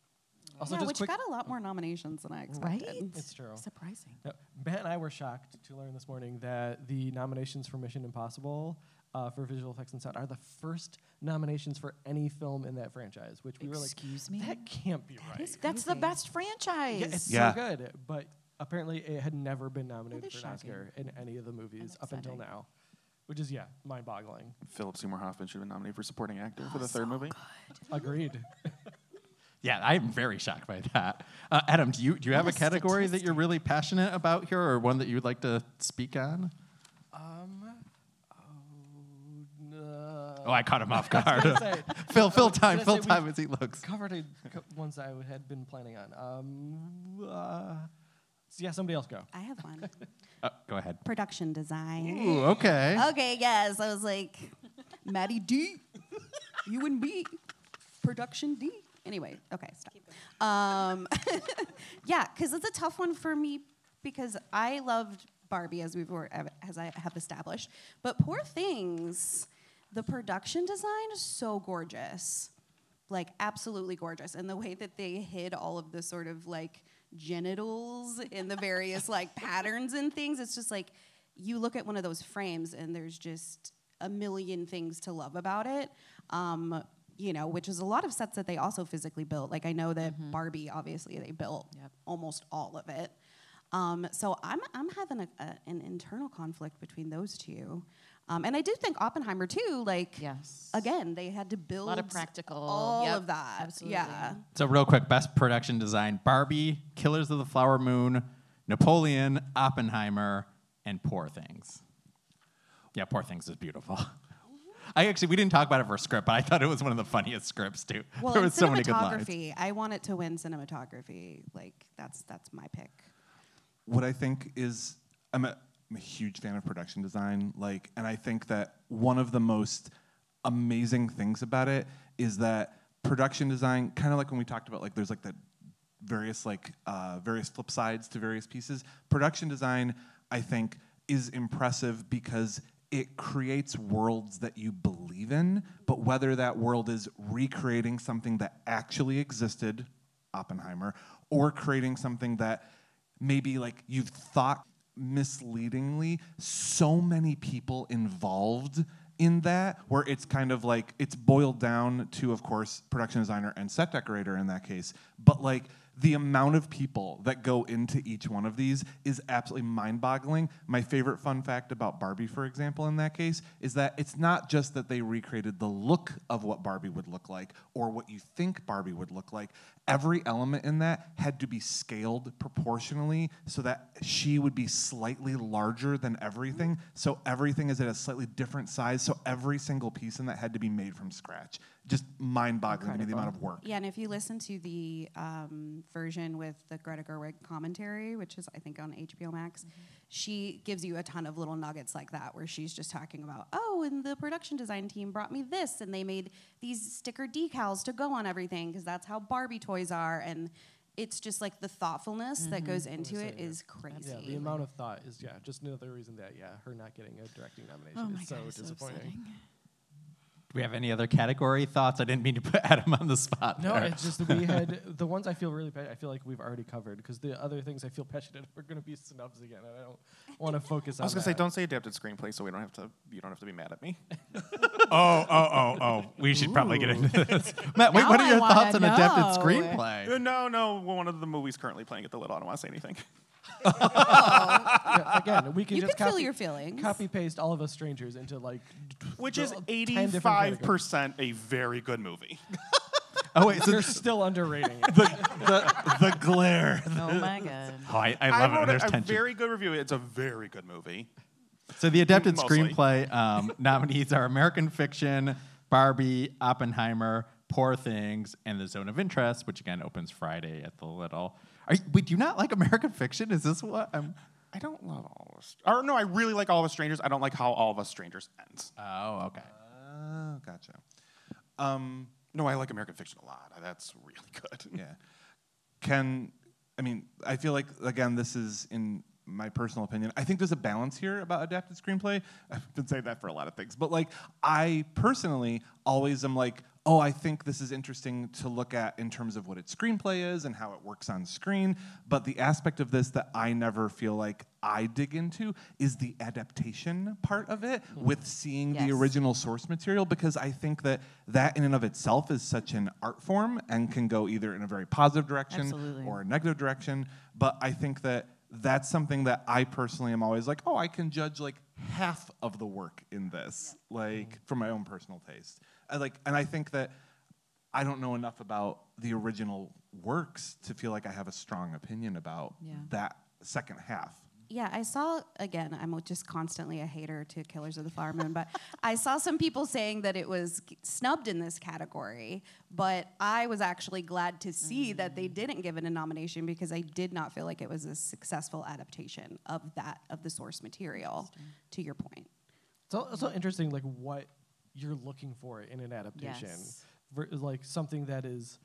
Also, yeah, just which quick, got a lot more nominations than I Right? expected. it's true. Surprising. Yeah, Matt and I were shocked to learn this morning that the nominations for Mission Impossible uh, for visual effects and sound are the first nominations for any film in that franchise, which we were like, Excuse me? that can't be right. is That's the crazy. best franchise. Yeah, it's Yeah. so good, but apparently it had never been nominated is for an shocking. Oscar in any of the movies up until upsetting. now, which is, yeah, mind-boggling. Philip Seymour Hoffman should have been nominated for supporting actor for the third movie. Agreed. Yeah, I'm very shocked by that. Uh, Adam, do you do you have a What a category that you're really passionate about here, or one that you would like to speak on? um, oh, no. Oh, I caught him off I was guard. gonna say, fill fill I was time, gonna fill say time we've as he looks. covered a, cou- ones I had been planning on. Um, uh, so yeah, somebody else go. I have one. Uh, go ahead. Production design. Ooh, okay. Okay, yes. I was like, Maddie D, you and me, production D. Anyway, okay, stop. Um, yeah, because it's a tough one for me because I loved Barbie, as we've were, as I have established. But Poor Things, the production design is so gorgeous, like absolutely gorgeous, and the way that they hid all of the sort of like genitals in the various like patterns and things, it's just like you look at one of those frames and there's just a million things to love about it. Um, you know, which is a lot of sets that they also physically built. Like I know that Barbie, obviously, they built Yep. almost all of it. Um, so I'm I'm having a, a, an internal conflict between those two, um, and I do think Oppenheimer too. Like Yes. again, they had to build lot of practical, all yep, of that. absolutely. Yeah. So real quick, best production design: Barbie, Killers of the Flower Moon, Napoleon, Oppenheimer, and Poor Things. Yeah, Poor Things is beautiful. I actually we didn't talk about it for a script, but I thought it was one of the funniest scripts too. Well, there in was so many good lines. cinematography, I want it to win cinematography. Like that's that's my pick. what I think is I'm a, I'm a huge fan of production design, like, and I think that one of the most amazing things about it is that production design, kind of like when we talked about, like, there's like the various like uh, various flip sides to various pieces. Production design, I think, is impressive because it creates worlds that you believe in, but whether that world is recreating something that actually existed, Oppenheimer, or creating something that maybe like you've thought misleadingly, so many people involved in that, where it's kind of like, it's boiled down to, of course, production designer and set decorator in that case, but like the amount of people that go into each one of these is absolutely mind-boggling. My favorite fun fact about Barbie, for example, in that case, is that it's not just that they recreated the look of what Barbie would look like or what you think Barbie would look like. Every element in that had to be scaled proportionally so that she would be slightly larger than everything, so everything is at a slightly different size, so every single piece in that had to be made from scratch. Just mind-boggling to me, the amount of work. Yeah, and if you listen to the um, version with the Greta Gerwig commentary, which is, I think, on H B O Max, mm-hmm. she gives you a ton of little nuggets like that, where she's just talking about, oh, and the production design team brought me this, and they made these sticker decals to go on everything, because that's how Barbie toys are, and it's just like the thoughtfulness mm-hmm. that goes into say, it yeah. is crazy. Yeah, the amount of thought is, yeah, just another reason that, yeah, her not getting a directing nomination Oh my is so God, it's so disappointing. upsetting. Do we have any other category thoughts? I didn't mean to put Adam on the spot. No, there. it's just that we had the ones I feel really. Pa- I feel like we've already covered, because the other things I feel passionate are going to be snubs again, and I don't want to focus on. I was gonna that. say, don't say adapted screenplay, so we don't have to. You don't have to be mad at me. oh, oh, oh, oh. We should probably get into this. Matt, wait, Now what are I your wanna thoughts on adapted know. screenplay? Uh, no, no. Well, one of the movies currently playing at the Lid. I don't want to say anything. Yeah, again, we can You just can feel copy, your feelings. copy paste all of us strangers into like, Which d- is ten different eighty-five categories. percent a very good movie. Oh, wait, so You're still underrating it. the, the glare. Oh my God. oh, I, I love it wrote when there's a, a tension. very good review. It's a very good movie. So the adapted Mostly. screenplay um, nominees are American Fiction, Barbie, Oppenheimer, Poor Things, and The Zone of Interest, which again opens Friday at the Little. Are you, wait, do you not like American Fiction? Is this what I'm... I don't love All of Us. Or no, I really like All of Us Strangers. I don't like how All of Us Strangers ends. Oh, okay. Oh, gotcha. Um, No, I like American Fiction a lot. That's really good. yeah. Can, I mean, I feel like, again, this is in my personal opinion. I think there's a balance here about adapted screenplay. I've been saying that for a lot of things. But, like, I personally always am like, oh, I think this is interesting to look at in terms of what its screenplay is and how it works on screen. But the aspect of this that I never feel like I dig into is the adaptation part of it, mm-hmm. with seeing Yes. the original source material, because I think that that in and of itself is such an art form and can go either in a very positive direction Absolutely. or a negative direction. But I think that that's something that I personally am always like, oh, I can judge like half of the work in this, like from my own personal taste. I like, and I think that I don't know enough about the original works to feel like I have a strong opinion about Yeah. that second half. Yeah, I saw, again, I'm just constantly a hater to Killers of the Flower Moon, but I saw some people saying that it was snubbed in this category, but I was actually glad to see mm. that they didn't give it a nomination, because I did not feel like it was a successful adaptation of that, of the source material, to your point. It's also interesting, like, what you're looking for in an adaptation. Yes. Ver- like something that is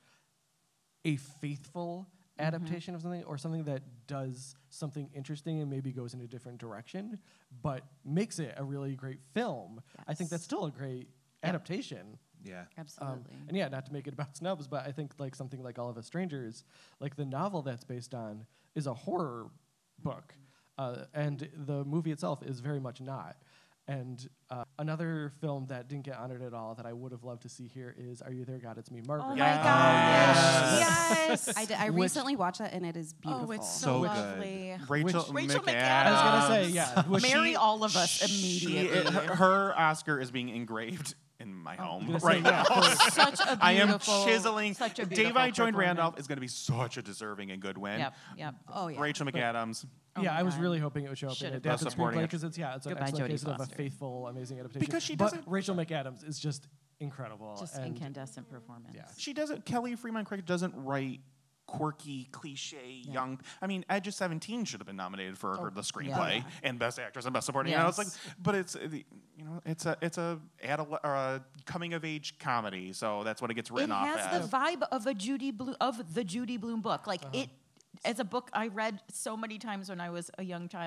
a faithful adaptation mm-hmm. of something, or something that does something interesting and maybe goes in a different direction, but makes it a really great film. Yes. I think that's still a great yep. adaptation. Yeah. Absolutely. Um, and yeah, not to make it about snubs, but I think like something like All of Us Strangers, like the novel that's based on is a horror book, uh, and the movie itself is very much not. And uh, another film that didn't get honored at all that I would have loved to see here is Are You There, God? It's Me, Margaret. Oh Yes. my gosh. Yes. Yes. I, did, I Which- recently watched that, and it is beautiful. Oh, it's So so, good. lovely. Rachel, Rachel McAdams. McAdams. I was gonna say, yeah. Was Marry she- all of us She- immediately. her, her Oscar is being engraved in my home gonna say, right yeah, now. Such a beautiful. I am chiseling. Such a Dave beautiful I Joined performance. Randolph is going to be such a deserving and good win. Yep, yep. Oh, yeah. Rachel McAdams. Oh yeah, my I was God. really hoping it would show up Should've in been. adapted Supporting screenplay, it. because it's yeah, it's an Goodbye, excellent Jodie case of a Foster. faithful, amazing adaptation. Because she but doesn't- Rachel McAdams is just incredible. Just and incandescent performance. Yeah. She doesn't. Kelly Fremont Craig doesn't write quirky, cliche, Yeah. young. I mean, Edge of seventeen should have been nominated for her, the screenplay Yeah. and Best Actress and Best Supporting. You know, it's like, Yes. but it's uh, the- you know, it's a it's a adole- or a coming of age comedy, so that's what it gets It written off has as. the vibe of a Judy Blu- of the Judy Blume book. Like Uh-huh. it, as a book I read so many times when I was a young child.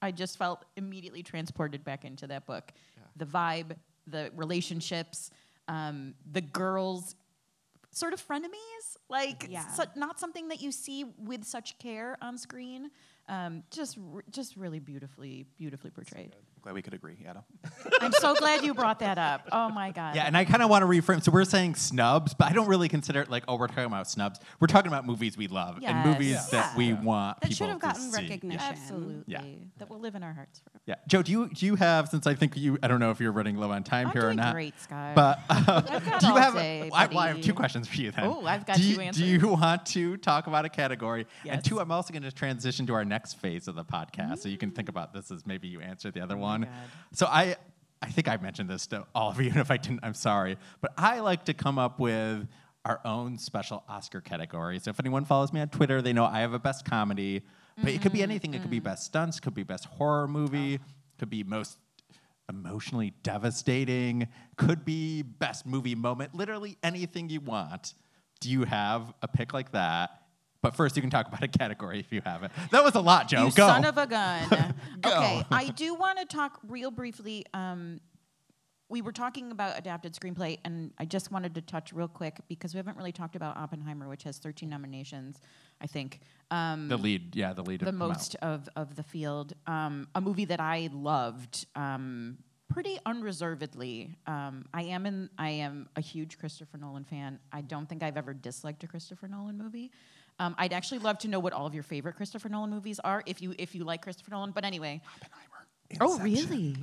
I just felt immediately transported back into that book. The vibe, the relationships, um, the girls, sort of frenemies, like Yeah. so, not something that you see with such care on screen. Um, just, r- just really beautifully, beautifully portrayed. Glad we could agree, Adam. I'm so glad you brought that up. Oh my god. Yeah, and I kind of want to reframe. So we're saying snubs, but I don't really consider it like, oh, we're talking about snubs. We're talking about movies we love and Yes. movies Yeah. that we Yeah. want That people should have to gotten see. recognition. Absolutely. Yeah. That will live in our hearts forever. Yeah, Joe, do you do you have? Since I think you, I don't know if you're running low on time I'm here or doing not. great, Scott. But uh, I've got do you all have? day, I, well, I have buddy. two questions for you then. Oh, I've got do two you, answers. Do you want to talk about a category? Yes. And two, I'm also going to transition to our next phase of the podcast, so you can think about this as maybe you answer the other Oh my one. God. So I, I think I mentioned this to all of you, and if I didn't, I'm sorry. But I like to come up with our own special Oscar category. So if anyone follows me on Twitter, they know I have a best comedy, but it could be anything. It could be best stunts, could be best horror movie, could be most emotionally devastating, could be best movie moment, literally anything you want. Do you have a pick like that? But first, you can talk about a category if you have it. That was a lot, Joe. You Go. son of a gun. Go. Okay, I do want to talk real briefly. Um, we were talking about adapted screenplay, and I just wanted to touch real quick because we haven't really talked about Oppenheimer, which has thirteen nominations, I think. Um, the lead, yeah, the lead. the of come out. most of, of the field. Um, a movie that I loved um, pretty unreservedly. Um, I am in, I am a huge Christopher Nolan fan. I don't think I've ever disliked a Christopher Nolan movie. Um, I'd actually love to know what all of your favorite Christopher Nolan movies are, if you if you like Christopher Nolan. But anyway. Oh, really?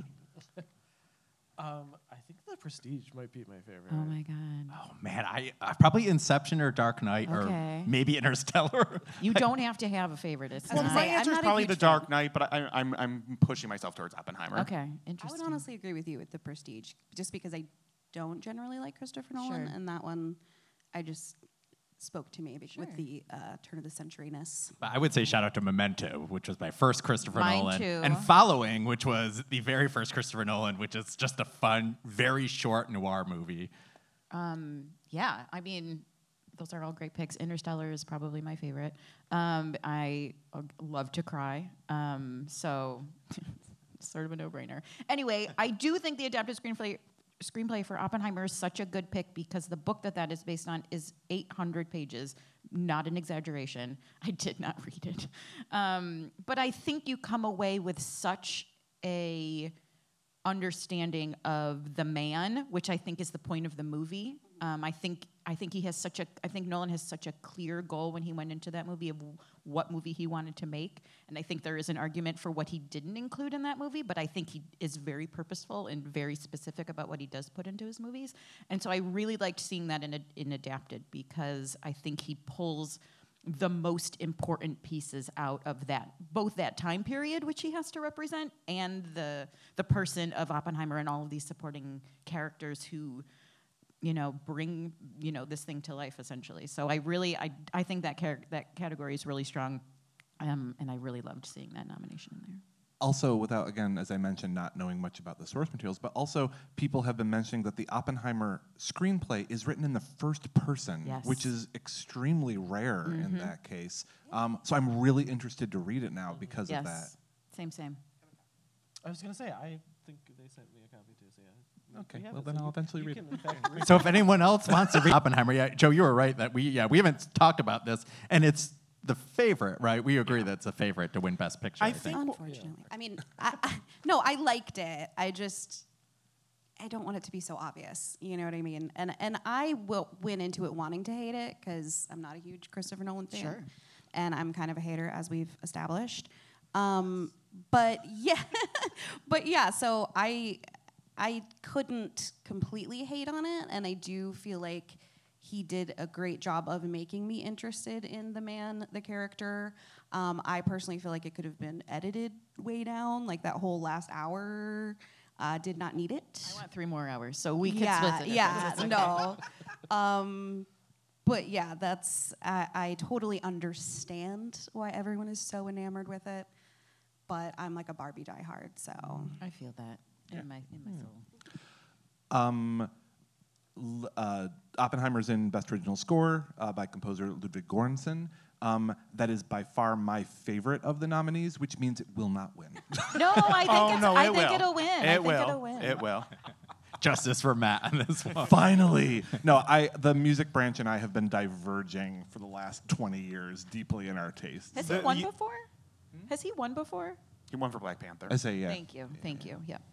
Um, I think The Prestige might be my favorite. Oh my God. Oh man, I uh, probably Inception or Dark Knight Okay. or maybe Interstellar. You don't have to have a favorite. It's Well, not. my My I'm answer is not a probably huge The Dark Knight, but I, I'm I'm pushing myself towards Oppenheimer. Okay, I interesting. would honestly agree with you with The Prestige, just because I don't generally like Christopher Nolan, Sure. and that one, I just spoke to me be- Sure. with the uh, turn of the century-ness. But I would say shout out to Memento, which was my first Christopher Mine Nolan, too. and Following, which was the very first Christopher Nolan, which is just a fun, very short noir movie. Um, yeah, I mean, those are all great picks. Interstellar is probably my favorite. Um, I uh, love to cry, um, so sort of a no-brainer. Anyway, I do think the adapted screenplay screenplay for Oppenheimer is such a good pick because the book that that is based on is eight hundred pages. Not an exaggeration. I did not read it, um, but I think you come away with such a understanding of the man, which I think is the point of the movie. Um, I think I think he has such a I think Nolan has such a clear goal when he went into that movie of w- what movie he wanted to make, and I think there is an argument for what he didn't include in that movie. But I think he is very purposeful and very specific about what he does put into his movies, and so I really liked seeing that in a, in adapted because I think he pulls the most important pieces out of that, both that time period which he has to represent and the the person of Oppenheimer and all of these supporting characters who, you know, bring, you know, this thing to life essentially. So I really, I, I think that char- that category is really strong, um, and I really loved seeing that nomination in there. Also, without, again, as I mentioned, not knowing much about the source materials, but also people have been mentioning that the Oppenheimer screenplay is written in the first person, Yes. which is extremely rare in that case. Um, so I'm really interested to read it now because of that. Yes, same, same. I was gonna say I think they sent me a copy too. So yeah. Okay, We have well it, then so I'll you- eventually you read can, it. in fact, read So if anyone else wants to read Oppenheimer, yeah, Joe, you were right that we yeah we haven't talked about this, and it's the favorite, right? We agree that it's a favorite to win Best Picture. I, I think. think- Unfortunately, I mean, I, I, no, I liked it. I just, I don't want it to be so obvious. You know what I mean? And and I will went into it wanting to hate it because I'm not a huge Christopher Nolan fan, Sure. and I'm kind of a hater, as we've established. Um, but yeah, but yeah. So I, I couldn't completely hate on it, and I do feel like he did a great job of making me interested in the man, the character. Um, I personally feel like it could have been edited way down, like that whole last hour. Uh, did not need it. I want three more hours, so we could yeah, split it. if yeah, that's okay. no. um, but yeah, that's I, I totally understand why everyone is so enamored with it. But I'm like a Barbie diehard, so I feel that in my in my soul. Um, L- uh, Oppenheimer's in Best Original Score uh, by composer Ludwig Göransson. Um, that is by far my favorite of the nominees, which means it will not win. No, I think, Oh it's, no, I it think will. it'll win. It I think will. it'll win. It will. Justice for Matt on this one. Finally, no, I the music branch and I have been diverging for the last twenty years deeply in our tastes. Has he The- won you- before? Has he won before? He won for Black Panther. I say yeah. Thank you. Thank you. Yeah.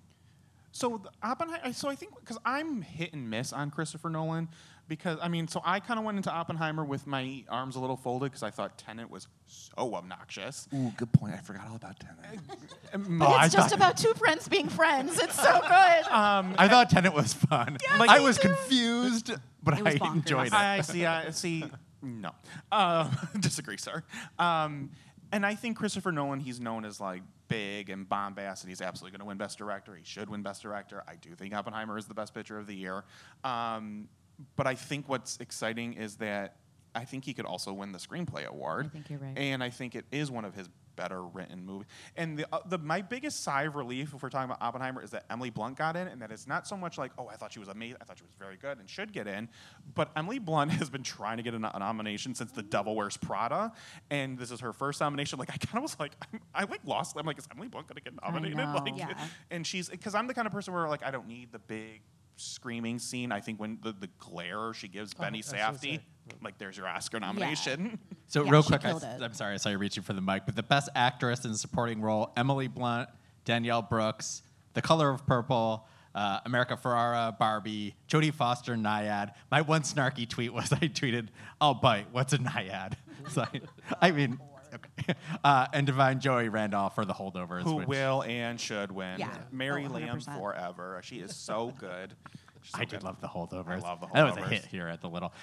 So the Oppenheimer. So I think because I'm hit and miss on Christopher Nolan, because I mean, so I kind of went into Oppenheimer with my arms a little folded because I thought Tenet was so obnoxious. Ooh, good point. I forgot all about Tenet. Um, Oh, I it's just thought- about two friends being friends. It's so good. um, I thought Tenet was fun. Like- I was confused, but It was I bonkers. enjoyed it. I see. I see. No, uh, disagree, sir. Um, and I think Christopher Nolan, he's known as like big and bombastic. He's absolutely going to win Best Director. He should win Best Director. I do think Oppenheimer is the best picture of the year. Um, but I think what's exciting is that I think he could also win the screenplay award. I think you're right. And I think it is one of his better written movies. And the, uh, the my biggest sigh of relief, if we're talking about Oppenheimer, is that Emily Blunt got in, and that it's not so much like, oh, I thought she was amazing, I thought she was very good and should get in, but Emily Blunt has been trying to get a, no- a nomination since The Devil Wears Prada, and this is her first nomination. Like, I kind of was like, I'm, I like lost. I'm like, is Emily Blunt gonna get nominated? know. Like, Yeah. and she's because I'm the kind of person where like I don't need the big screaming scene. I think when the, the glare she gives Benny I was gonna Safdie, say. like, there's your Oscar nomination. So Yeah, real she quick, I, killed it. am sorry, I saw you reaching for the mic, but the best actress in a supporting role: Emily Blunt, Danielle Brooks, The Color of Purple, uh, America Ferrara, Barbie, Jodie Foster, Naiad. My one snarky tweet was I tweeted, "I'll bite. What's a Naiad?" So I, I mean, okay. Uh, and Divine Joey Randolph for The Holdovers, Who which will and should win. Yeah. Mary Oh, one hundred Lamb percent. forever. She is so good. She's so I did good. love The Holdovers. I love The That was a Holdovers. hit here at the Little.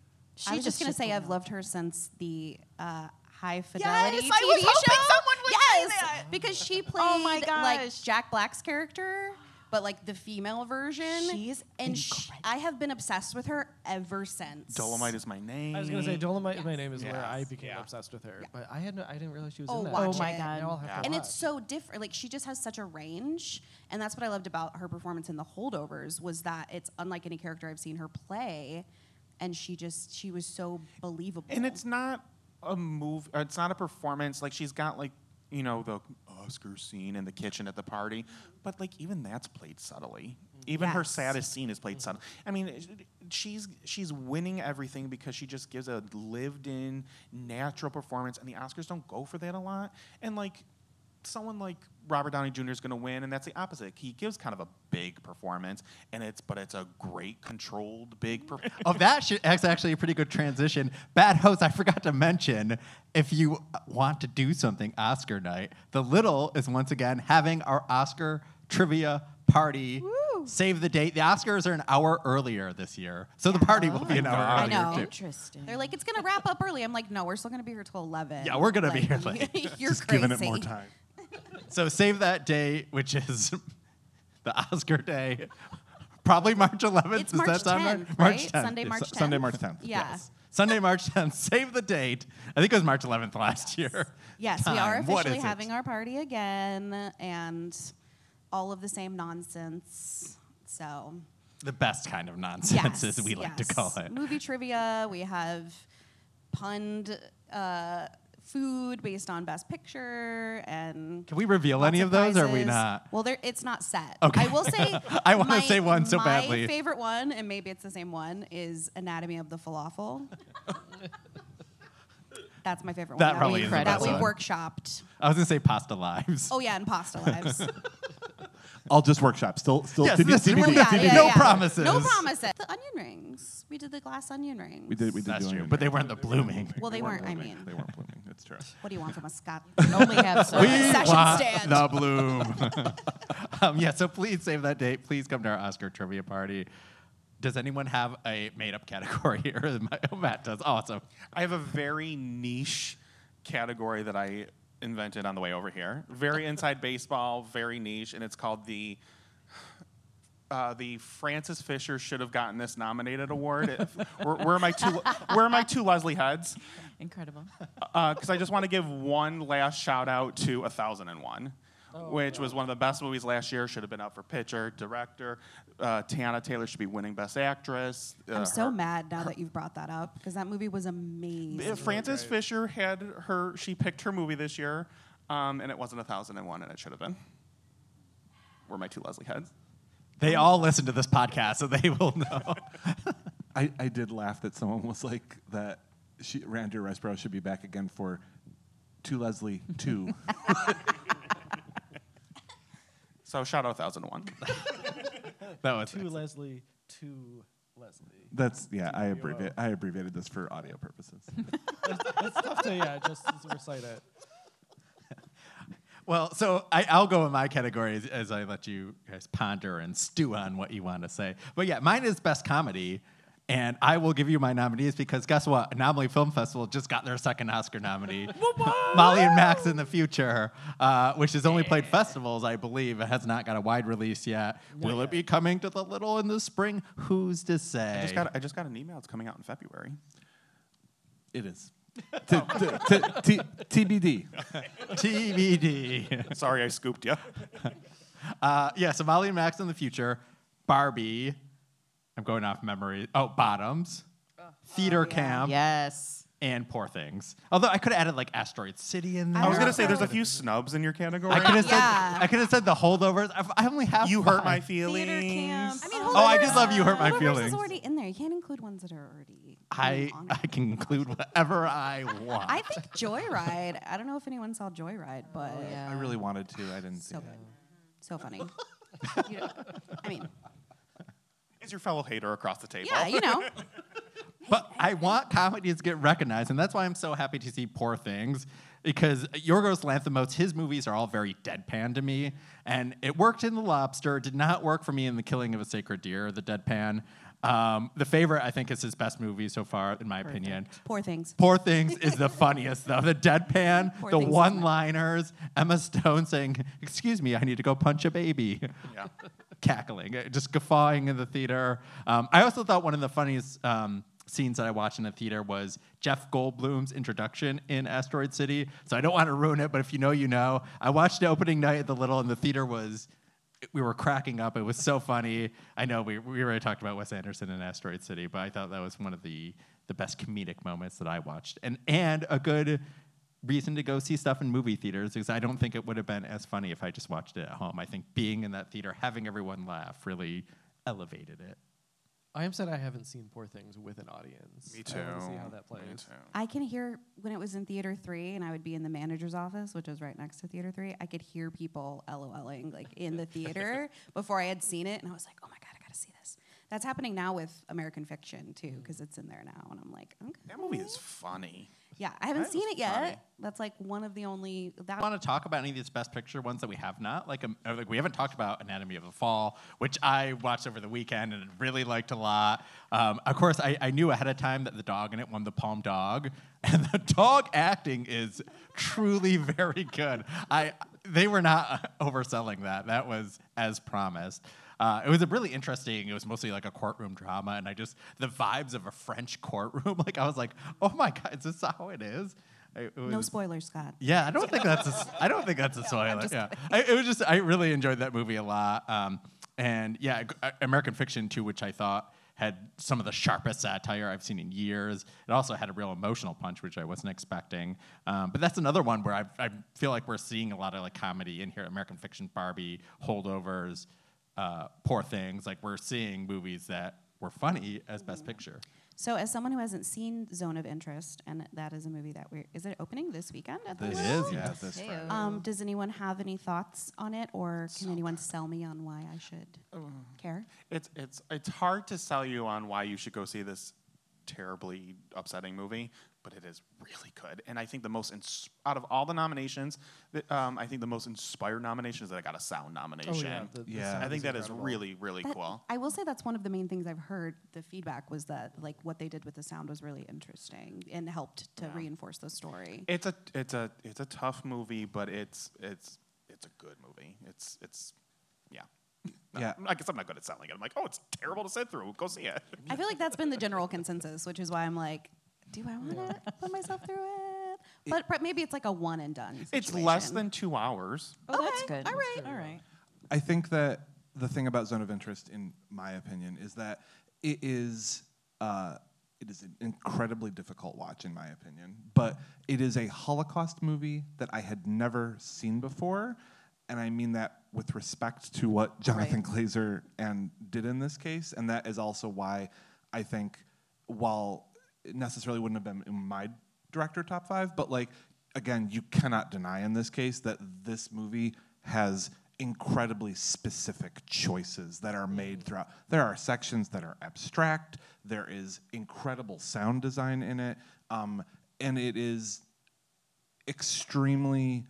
I She was just just gonna should say pull I've out. loved her since the uh, High Fidelity Yes, T V I was show. hoping someone would say yes, that. because she played Oh my like gosh. Jack Black's character, but like the female version. She's and sh- I have been obsessed with her ever since. Dolomite is my name. I was gonna say Dolomite is my name is where Yes. I became Yeah. obsessed with her, but I had no, I didn't realize she was Oh, in that. watch Oh my it. God. Now I'll have Yeah. to And watch. it's so different. Like she just has such a range, and that's what I loved about her performance in The Holdovers was that it's unlike any character I've seen her play, and she just she was so believable. And it's not a move. Or it's not a performance. Like, she's got like, you know, the Oscar scene in the kitchen at the party, but like even that's played subtly. Even her Yes. saddest scene is played subtly. I mean, it- she's she's winning everything because she just gives a lived-in, natural performance, and the Oscars don't go for that a lot. And like, someone like Robert Downey Junior is going to win, and that's the opposite. He gives kind of a big performance, and it's but it's a great controlled big performance. Oh, that should, that's actually a pretty good transition. Bad host, I forgot to mention, if you want to do something Oscar night, The Little is once again having our Oscar trivia party. Save the date. The Oscars are an hour earlier this year, so the party will be an hour I earlier know. too. Interesting. They're like, it's gonna wrap up early. I'm like, no, we're still gonna be here till eleven. Yeah, we're gonna be Like, here late. You're Just crazy. giving it more time. So save that day, which is the Oscar day, probably March eleventh. It's Does March that sound tenth, right? right? Sunday, Yes, March Su- Sunday, tenth? March tenth. Yeah. Yes. Sunday, March tenth. Save the date. I think it was March eleventh last year. Yes, we are Time. What officially is it? having our party again, and all of the same nonsense. So The best kind of nonsense, yes, as we like yes. to call it. Movie trivia. We have punned uh, food based on Best Picture, and Can we reveal lots any of those, or are we prizes. not? Well, there, it's not set. Okay. I will say. I wanna my- say one so badly. My favorite one, and maybe it's the same one, is Anatomy of the Falafel. That's my favorite That one. probably we, is the that best we one. workshopped. I was gonna say Pasta Lives. Oh yeah, and Pasta Lives. I'll just workshop. Still, still Yes, T B this- T B D. well, yeah, T B D. yeah, No promises. No promises. The onion rings. We did the glass onion rings. We did. We did. That's do true, onion but they rings. weren't the blooming. Well, they weren't. I blooming. mean, They weren't blooming. It's true. what do you want from us, Scott? only have some. We Concession want stand. the bloom. um, yeah, so please save that date. Please come to our Oscar trivia party. Does anyone have a made-up category here? Matt does. Awesome. I have a very niche category that I invented on the way over here. Very inside baseball, very niche, and it's called the uh, the Francis Fisher should have gotten this nominated award. It- where, where are my two? Where are my two Leslie heads? Incredible. Because I just want to give one last shout out to A Thousand and One, Oh, which yeah. was one of the best movies last year. Should have been up for picture, director. Uh, Tiana Taylor should be winning Best Actress. Uh, I'm so her- mad now that you've brought that up because that movie was amazing. Uh, Frances Fisher had her. She picked her movie this year, um, and it wasn't a thousand and one, and it should have been. Were my two Leslie heads? They all listen to this podcast, so they will know. I, I did laugh that someone was like that. She, Randy Riceborough should be back again for To Leslie two. So shout out thousand and one. That was To Leslie, to Leslie. That's yeah. I T W O. abbreviated. I abbreviated this for audio purposes. It's tough to, yeah, just to recite it. Well, so I, I'll go in my category as, as I let you guys ponder and stew on what you want to say. But yeah, mine is best comedy, and I will give you my nominees because guess what? Anomaly Film Festival just got their second Oscar nominee. Molly and Max in the Future, uh, which has only played festivals, I believe. It has not got a wide release yet. Will it be coming to the Little in the spring? Who's to say? I just got. I just got an email. It's coming out in February. It is. T- t- t- t- T B D. T B D. Sorry, I scooped you. Uh, yeah, so Molly and Max in the Future, Barbie. I'm going off memory. Oh, Bottoms, Theater Camp, Yes. and Poor Things. Although I could have added like Asteroid City in there. I was gonna Yeah. say there's a few snubs in your category. I could have Yeah. said I could have said the Holdovers. I, I only have You hurt five. my feelings. Theater camp. I mean, Oh, I Holdovers- did love You Hurt My Holdovers Feelings. is already in there. You can't include ones that are already. I on I it. can include whatever I want. I think Joyride. I don't know if anyone saw Joyride, but yeah. I really wanted to. I didn't see so it. good, so funny. You know, I mean, Is your fellow hater across the table? yeah, you know. But I want comedies to get recognized, and that's why I'm so happy to see Poor Things, because Yorgos Lanthimos, his movies are all very deadpan to me, and it worked in The Lobster, did not work for me in The Killing of a Sacred Deer, the deadpan. Um, The Favorite, I think, is his best movie so far, in my opinion. Poor things. Poor Things is the funniest, though. The deadpan, Poor the Things is one-liners, Emma Stone saying, "Excuse me, I need to go punch a baby." Yeah. Cackling, uh, just guffawing in the theater. Um, I also thought one of the funniest um, scenes that I watched in the theater was Jeff Goldblum's introduction in Asteroid City. So I don't want to ruin it, but if you know, you know. I watched the opening night at the Little, and the theater was, we were cracking up. It was so funny. I know we, we already talked about Wes Anderson in Asteroid City, but I thought that was one of the, the best comedic moments that I watched. And, and a good reason to go see stuff in movie theaters, because I don't think it would have been as funny if I just watched it at home. I think being in that theater, having everyone laugh, really elevated it. I am sad I haven't seen Poor Things with an audience. Me I too. want to see how that plays. Me too. I can hear when it was in Theater three and I would be in the manager's office, which was right next to Theater three, I could hear people LOLing like in the theater before I had seen it. And I was like, oh my God, I got to see this. That's happening now with American Fiction too, because it's in there now. And I'm like, okay. That movie is funny. Yeah, I haven't That seen is it yet. funny. That's like one of the only. That I want to talk about any of these Best Picture ones that we have not. Like, um, uh, like we haven't talked about Anatomy of a Fall, which I watched over the weekend and really liked a lot. Um, of course, I, I knew ahead of time that the dog in it won the Palm Dog, and the dog acting is truly very good. I they were not overselling that. That was as promised. Uh, it was a really interesting. It was mostly like a courtroom drama, and I just the vibes of a French courtroom. Like I was like, oh my God, is this how it is? It, it was, no spoilers, Scott. Yeah, I don't think that's a, s- I don't think that's a spoiler. Yeah, I, it was just I really enjoyed that movie a lot. Um, and yeah, G- uh, American Fiction too, which I thought had some of the sharpest satire I've seen in years. It also had a real emotional punch, which I wasn't expecting. Um, but that's another one where I, I feel like we're seeing a lot of like comedy in here. American Fiction, Barbie, Holdovers, uh, Poor Things. Like we're seeing movies that were funny as Best Picture. So, as someone who hasn't seen Zone of Interest, and that is a movie that we're, is it opening this weekend at the It Little? is, Yeah, yes. this Heyo. Friday. Um, does anyone have any thoughts on it, or can anyone sell me on why I should care? It's it's it's hard to sell you on why you should go see this terribly upsetting movie, but it is really good. And I think the most ins- out of all the nominations, that, um, I think the most inspired nomination is that I got a sound nomination. Oh, yeah. The, the Yeah. sound I think that is incredible. really really That- cool. I will say that's one of the main things I've heard. The feedback was that like what they did with the sound was really interesting and helped to Yeah. reinforce the story. It's a it's a it's a tough movie, but it's it's it's a good movie. It's it's yeah. Yeah. I guess I'm not good at selling it. I'm like, oh, it's terrible to sit through. Go see it. I feel like that's been the general consensus, which is why I'm like, do I want to put myself through it? but, but maybe it's like a one and done. It's less situation. than two hours. Oh, that's Okay, good. all right. All right. I think that the thing about Zone of Interest, in my opinion, is that it is uh, it is an incredibly difficult watch, in my opinion. But it is a Holocaust movie that I had never seen before, and I mean that with respect to what Jonathan Right. Glazer and did in this case, and that is also why I think, while it necessarily wouldn't have been in my director top five, but like again, you cannot deny in this case that this movie has incredibly specific choices that are made throughout. There are sections that are abstract. There is incredible sound design in it, um, and it is extremely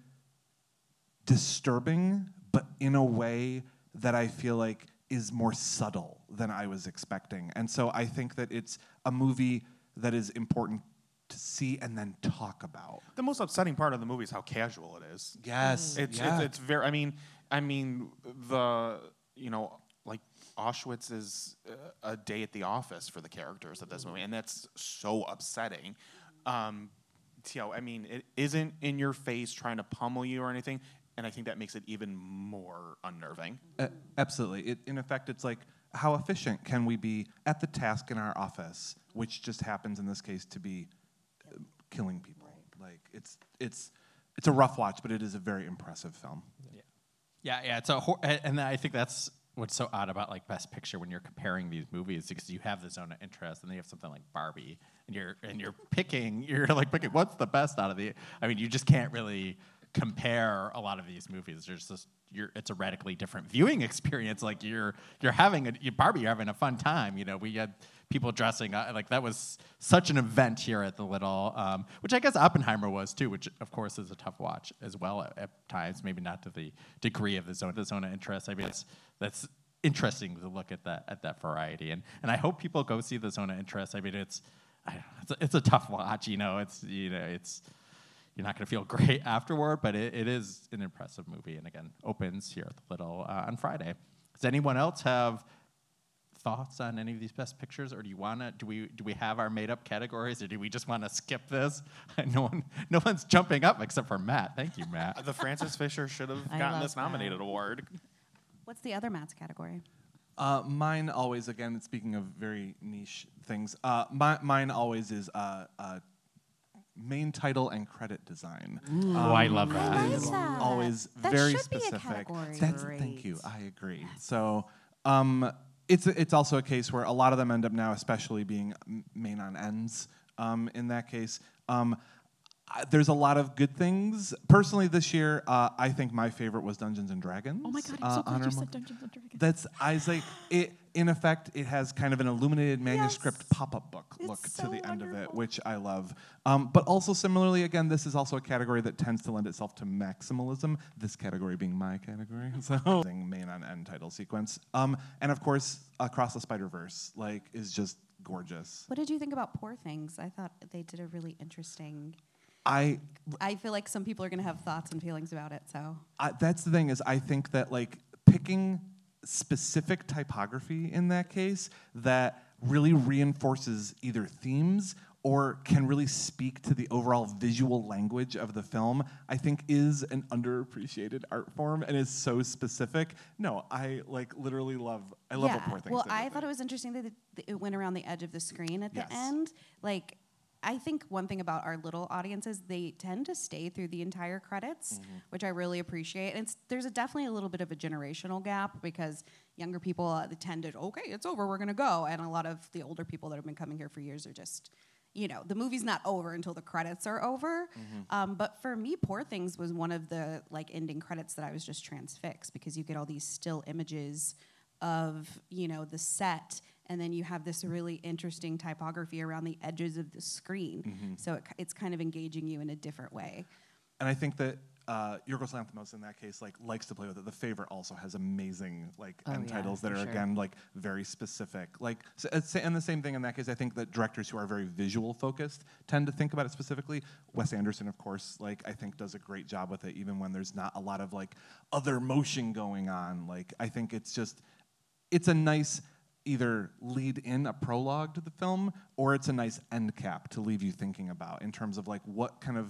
disturbing, but in a way that I feel like is more subtle than I was expecting. And so I think that it's a movie that is important to see and then talk about. The most upsetting part of the movie is how casual it is. Yes, It's, yeah. it's it's very. I mean, I mean the you know like Auschwitz is uh, a day at the office for the characters of this movie, and that's so upsetting. Um, you know, I mean, it isn't in your face trying to pummel you or anything, and I think that makes it even more unnerving. Uh, absolutely. It, in effect, it's like, how efficient can we be at the task in our office, which just happens in this case to be uh, killing people. Like it's it's it's a rough watch, but it is a very impressive film. Yeah, yeah, it's a hor- a- and I think that's what's so odd about like Best Picture when you're comparing these movies, because you have the zone of interest and then you have something like Barbie, and you're and you're picking you're like picking what's the best out of the. I mean, you just can't really compare a lot of these movies. There's just you're it's a radically different viewing experience. Like you're you're having a you, Barbie, you're having a fun time. You know, we had people dressing uh, like that was such an event here at the Little, um, which I guess Oppenheimer was too, which of course is a tough watch as well at, at times, maybe not to the degree of the zone, the zone of interest. I mean, it's, that's interesting to look at that at that variety, and and I hope people go see the zone of interest. I mean, it's I don't know, it's a, it's a tough watch, you know. It's you know it's you're not going to feel great afterward, but it, it is an impressive movie, and again, opens here at the Little uh, on Friday. Does anyone else have thoughts on any of these best pictures, or do you wanna do we do we have our made up categories, or do we just want to skip this? no one no one's jumping up except for Matt. Thank you, Matt. The Francis Fisher should have I gotten love this nominated that. award. What's the other Matt's category? Uh, mine always, again, speaking of very niche things, uh, my, mine always is uh, uh, main title and credit design. Oh, I love I that. like is that. always That very should be a specific. category. That's Great. thank you. I agree. So, um, it's a, it's also a case where a lot of them end up now, especially being m- main on ends. Um, in that case, um, I, there's a lot of good things. Personally, this year, uh, I think my favorite was Dungeons and Dragons. Oh my God, I'm uh, so glad you Honorable- said Dungeons and Dragons. That's I was like it. In effect, it has kind of an illuminated manuscript Yes. pop-up book It's look to so the end of it, wonderful. which I love. Um, but also similarly, again, this is also a category that tends to lend itself to maximalism. This category being my category, so main on end title sequence. Um, and of course, Across the Spider-Verse, like, is just gorgeous. What did you think about Poor Things? I thought they did a really interesting. I I feel like some people are going to have thoughts and feelings about it. So I, that's the thing is I think that like picking specific typography in that case that really reinforces either themes or can really speak to the overall visual language of the film, I think is an underappreciated art form and is so specific. No, I like literally love, I love yeah. what Poor Things Well, did I with thought it. it was interesting that it, that it went around the edge of the screen at Yes. the end. Like, I think one thing about our little audiences, they tend to stay through the entire credits, Mm-hmm. which I really appreciate. And it's, there's a definitely a little bit of a generational gap because younger people uh, they tend to, okay, it's over, we're gonna go. And a lot of the older people that have been coming here for years are just, you know, the movie's not over until the credits are over. Mm-hmm. Um, but for me, Poor Things was one of the like ending credits that I was just transfixed because you get all these still images of, you know, the set, and then you have this really interesting typography around the edges of the screen. Mm-hmm. So it, it's kind of engaging you in a different way. And I think that uh, Yorgos Lanthimos in that case like likes to play with it. The Favorite also has amazing like Oh, end yeah, titles that for are sure. again like very specific. Like so, it's, and the same thing in that case. I think that directors who are very visual focused tend to think about it specifically. Wes Anderson, of course, like I think does a great job with it, even when there's not a lot of like other motion going on. Like I think it's just it's a nice either lead in a prologue to the film or it's a nice end cap to leave you thinking about in terms of like what kind of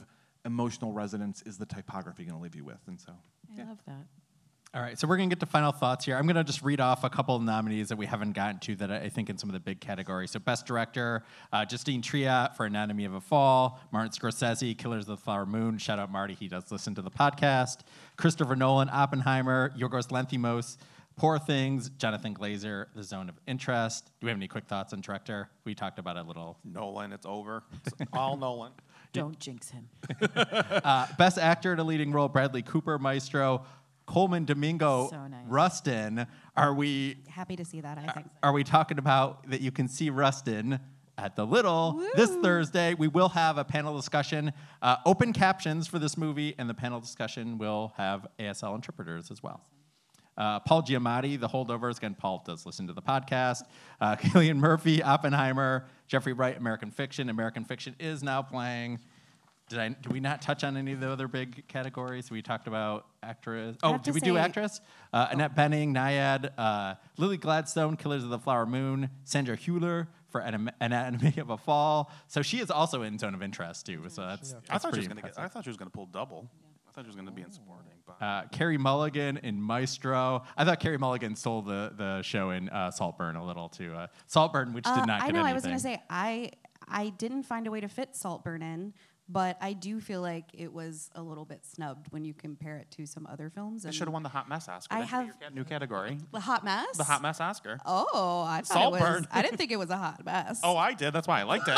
emotional resonance is the typography going to leave you with? And so, I yeah. love that. All right, so we're going to get to final thoughts here. I'm going to just read off a couple of nominees that we haven't gotten to that I think in some of the big categories. So Best Director, uh, Justine Triet for Anatomy of a Fall, Martin Scorsese, Killers of the Flower Moon. Shout out Marty, he does listen to the podcast. Christopher Nolan, Oppenheimer, Yorgos Lanthimos, Poor Things, Jonathan Glazer, The Zone of Interest. Do we have any quick thoughts on director? We talked about it a little. Nolan, it's over. It's all Nolan. Don't jinx him. Uh, Best Actor in a Leading Role, Bradley Cooper, Maestro. Coleman Domingo, So nice. Rustin. Are we Happy to see that, I think. are we talking about that you can see Rustin at the Little this Thursday? We will have a panel discussion, uh, open captions for this movie, and the panel discussion will have A S L interpreters as well. Uh, Paul Giamatti, The Holdovers. Again, Paul does listen to the podcast. Uh, Cillian Murphy, Oppenheimer. Jeffrey Wright, American Fiction. American Fiction is now playing. Did I? Did we not touch on any of the other big categories? We talked about actress. I Oh, have did to we do say- actress? Uh, Annette Bening, Naiad, uh, Lily Gladstone, Killers of the Flower Moon, Sandra Hüller for Anim- Anatomy of a Fall. So she is also in Zone of Interest too. So that's, I that's thought she was pretty gonna get. impressive. I thought she was gonna pull double. I thought she was gonna be in supporting. But Uh, Carrie Mulligan in Maestro. I thought Carrie Mulligan stole the, the show in uh, Saltburn a little too. Uh, Saltburn, which Uh, did not I get know. anything. I was gonna say I I didn't find a way to fit Saltburn in, but I do feel like it was a little bit snubbed when you compare it to some other films. they and should have won the Hot Mess Oscar. I That should be have- your ca- new category. The Hot Mess. The Hot Mess Oscar. Oh, I thought it was. Saltburn. I didn't think it was a hot mess. Oh, I did. That's why I liked it.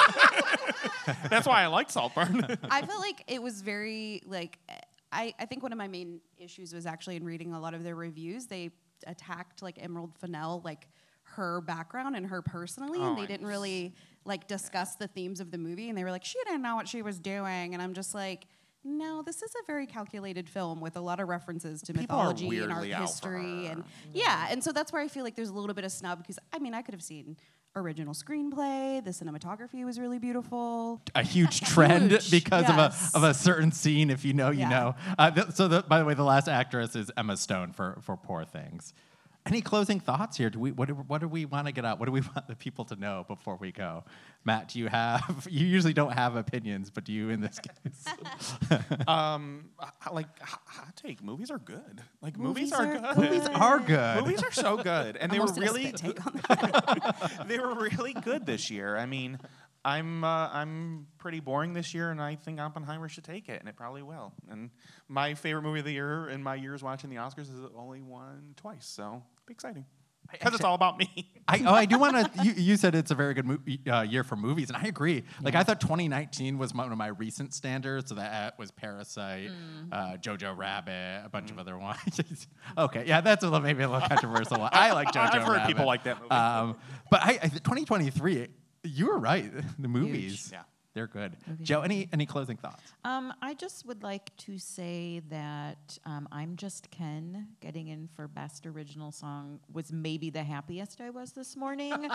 That's why I liked Saltburn. I felt like it was very like I, I think one of my main issues was actually in reading a lot of their reviews. They attacked like Emerald Fennell, like her background and her personally, Oh, and they I didn't really like discuss the themes of the movie. And they were like, she didn't know what she was doing. And I'm just like, no, this is a very calculated film with a lot of references to People are mythology and art weirdly out for history, her. and yeah, and so that's where I feel like there's a little bit of snub because I mean I could have seen original screenplay, the cinematography was really beautiful. a huge trend Huge, because yes. of a of a certain scene. If you know, you Yeah. know. Uh, th- so, the, by the way, the last actress is Emma Stone for for Poor Things. Any closing thoughts here? Do we what do, what do we want to get out? What do we want the people to know before we go? Matt, do you have? You usually don't have opinions, but do you in this case? um, h- like h- hot take. Movies are good. Like movies, Movies are, are good. Movies are good. Movies are so good, and they were Almost did a really spit take on that. they were really good this year. I mean, I'm uh, I'm pretty boring this year, and I think Oppenheimer should take it, and it probably will. And my favorite movie of the year in my years watching the Oscars is only won twice, so be exciting because it's all about me. I, oh, I do want to. You, you said it's a very good mo- uh, year for movies, and I agree. Like I thought, twenty nineteen was one of my recent standards. So that was Parasite, uh, Jojo Rabbit, a bunch of other ones. Okay, yeah, that's a little, maybe a little controversial one. I like Jojo I've heard Rabbit. people like that movie. Um, but I, I, twenty twenty-three, you were right. The movies, Yeah. they're good. Movies Joe, are any any closing thoughts? Um, I just would like to say that um, I'm Just Ken getting in for Best Original Song was maybe the happiest I was this morning.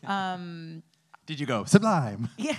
um, Did you go Sublime? yeah.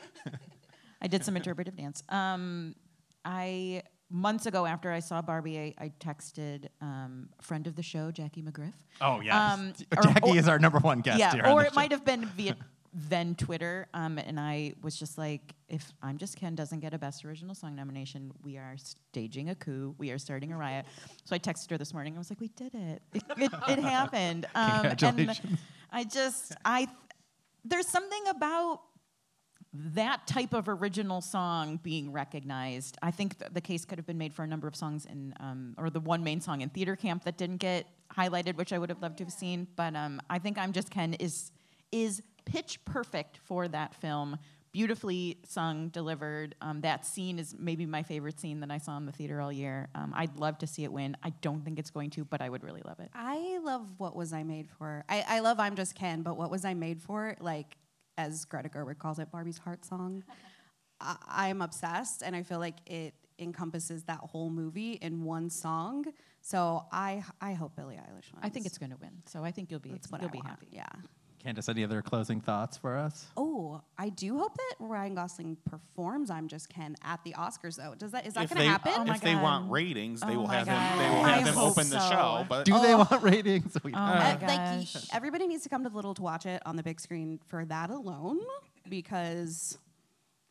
I did some interpretive dance. Um, I months ago after I saw Barbie, I, I texted um, a friend of the show, Jackie McGriff. Oh yeah, Um, or- Jackie or- is our number one guest yeah, here. on or the it show. might have been via then Twitter, um, and I was just like, if I'm Just Ken doesn't get a Best Original Song nomination, we are staging a coup. We are starting a riot. So I texted her this morning. I was like, we did it. It, it, it happened. Um, and Congratulations. I just, I, there's something about that type of original song being recognized. I think th- the case could have been made for a number of songs in, um, or the one main song in Theater Camp that didn't get highlighted, which I would have loved to have seen. But um, I think I'm Just Ken is is pitch perfect for that film. Beautifully sung, delivered. Um, that scene is maybe my favorite scene that I saw in the theater all year. Um, I'd love to see it win. I don't think it's going to, but I would really love it. I love What Was I Made For. I, I love I'm Just Ken, but What Was I Made For, like, as Greta Gerwig calls it, Barbie's heart song. I, I'm obsessed, and I feel like it encompasses that whole movie in one song. So I I hope Billie Eilish wins. I think it's going to win, so I think you'll be That's what you'll I be want. happy. Yeah. Candace, any other closing thoughts for us? Oh, I do hope that Ryan Gosling performs I'm Just Ken at the Oscars, though. Does that is that if going to they, happen? Oh my if they God. want ratings, they Oh will my have him. God. They will I have him hope open the so. show. But Do they Oh. want ratings? We- Oh Uh, my like gosh. y- everybody needs to come to the Little to watch it on the big screen for that alone, because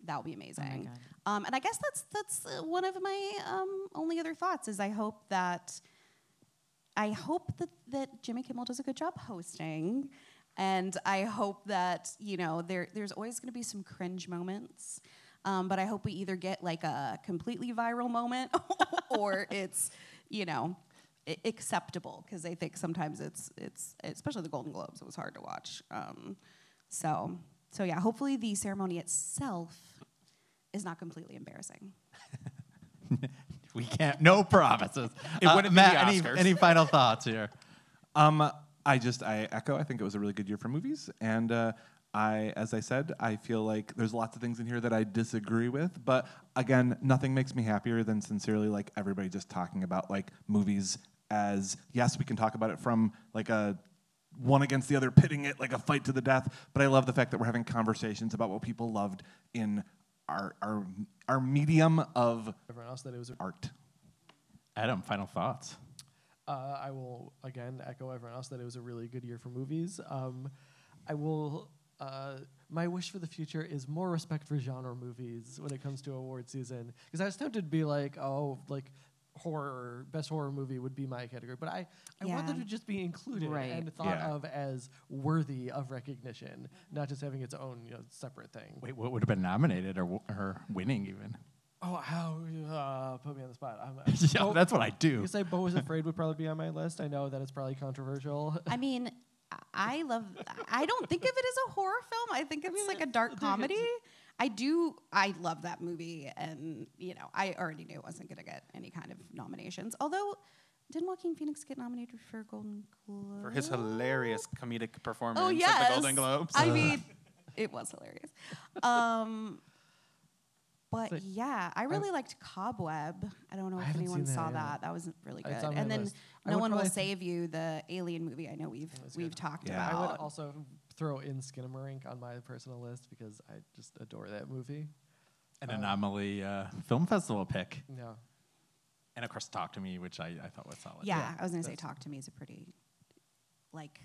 that would be amazing. God. Um, and I guess that's that's uh, one of my um, only other thoughts is I hope that I hope that, that Jimmy Kimmel does a good job hosting, and I hope that you know there there's always going to be some cringe moments, um, but I hope we either get like a completely viral moment or it's you know I- acceptable because I think sometimes it's it's especially the Golden Globes it was hard to watch. Um, so so yeah, hopefully the ceremony itself is not completely embarrassing. We can't. No promises. It Uh, wouldn't be Matt, the any, Oscars. any final thoughts here? Um, I just I echo. I think it was a really good year for movies, and uh, I, as I said, I feel like there's lots of things in here that I disagree with. But again, nothing makes me happier than sincerely like everybody just talking about like movies as yes, we can talk about it from like a one against the other, pitting it like a fight to the death. But I love the fact that we're having conversations about what people loved in our our our medium of Everyone else that it was. A, art. Adam, final thoughts. uh, I will again echo everyone else that it was a really good year for movies. Um, I will. Uh, my wish for the future is more respect for genre movies when it comes to award season. Because I was tempted to be like, oh, like horror, best horror movie would be my category, but I, I want them Yeah. to just be included Right. and thought Yeah. of as worthy of recognition, not just having its own you know, separate thing. Wait, what would have been nominated or, w- or winning even? Oh, how uh, put me on the spot. I'm, Yeah, Bo- that's what I do. You say Bo Was Afraid would probably be on my list. I know that it's probably controversial. I mean, I love. I don't think of it as a horror film. I think it's like a dark comedy. I do. I love that movie, and you know, I already knew it wasn't going to get any kind of nominations. Although, didn't Joaquin Phoenix get nominated for Golden Globe For his hilarious comedic performance Oh at yes, the Golden Globes. I mean, it was hilarious. Um, but It's like- yeah, I really liked Cobweb. I don't know I if haven't anyone seen saw that yet. that. That was really good. It's on my And then list. I No would One Will probably- Save You, the Alien movie. I know we've was we've good. talked Yeah. I would about. also throw in Skinamarink on my personal list because I just adore that movie. An Uh, anomaly uh, film festival pick. Yeah. And of course, Talk to Me, which I, I thought was solid. Yeah, Yeah, I was gonna say that's- Talk to Me is a pretty, like,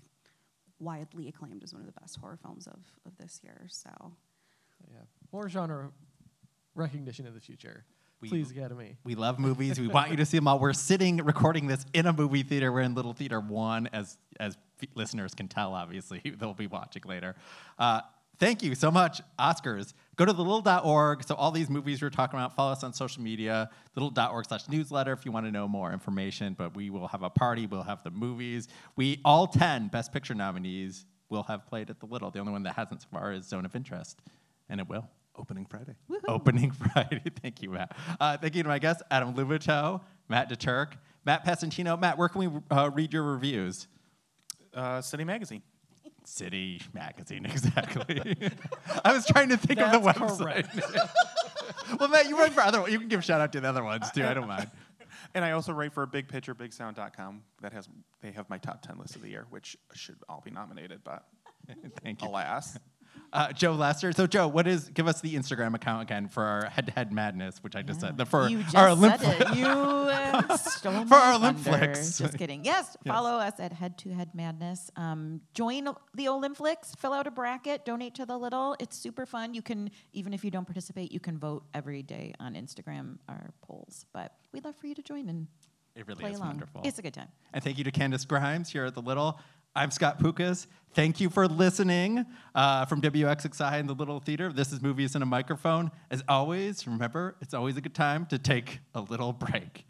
widely acclaimed as one of the best horror films of, of this year. So Yeah. More genre recognition in the future. We- Please, Academy. We love movies. We want you to see them all. We're sitting recording this in a movie theater. We're in Little Theater One, as as f- listeners can tell. Obviously, they'll be watching later. Uh, thank you so much, Oscars. Go to the little dot org. So all these movies we're talking about, follow us on social media, little dot org slash newsletter if you want to know more information. But we will have a party. We'll have the movies. We all ten Best Picture nominees will have played at the Little. The only one that hasn't so far is Zone of Interest, and it will. Opening Friday. Opening Friday. Thank you, Matt. Uh, thank you to my guests, Adam Lubito, Matt DeTurk, Matt Passantino. Matt, where can we uh, read your reviews? Uh, City Magazine. City Magazine, exactly. I was trying to think of the That's website. Well, Matt, you write for other ones. You can give shout out to the other ones, too. I don't mind. And I also write for big picture big sound dot com. That has they have my top ten list of the year, which should all be nominated, but Thank you. alas. Uh, Joe Lester. So, Joe, what is? Give us the Instagram account again for our head-to-head madness, which I just said. The, for You just our said Olymp- it. You uh, stole For my our thunder. Olymflix. Just kidding. Yes, follow us at Head to Head Madness. Um, join the Olymflix. Fill out a bracket. Donate to the Little. It's super fun. You can, even if you don't participate, you can vote every day on Instagram, our polls. But we'd love for you to join and It really play is along. wonderful. It's a good time. And thank you to Candace Grimes here at the Little. I'm Scott Pukas. Thank you for listening uh, from W X X I and the Little Theater. This is Movies in a Microphone. As always, remember, it's always a good time to take a little break.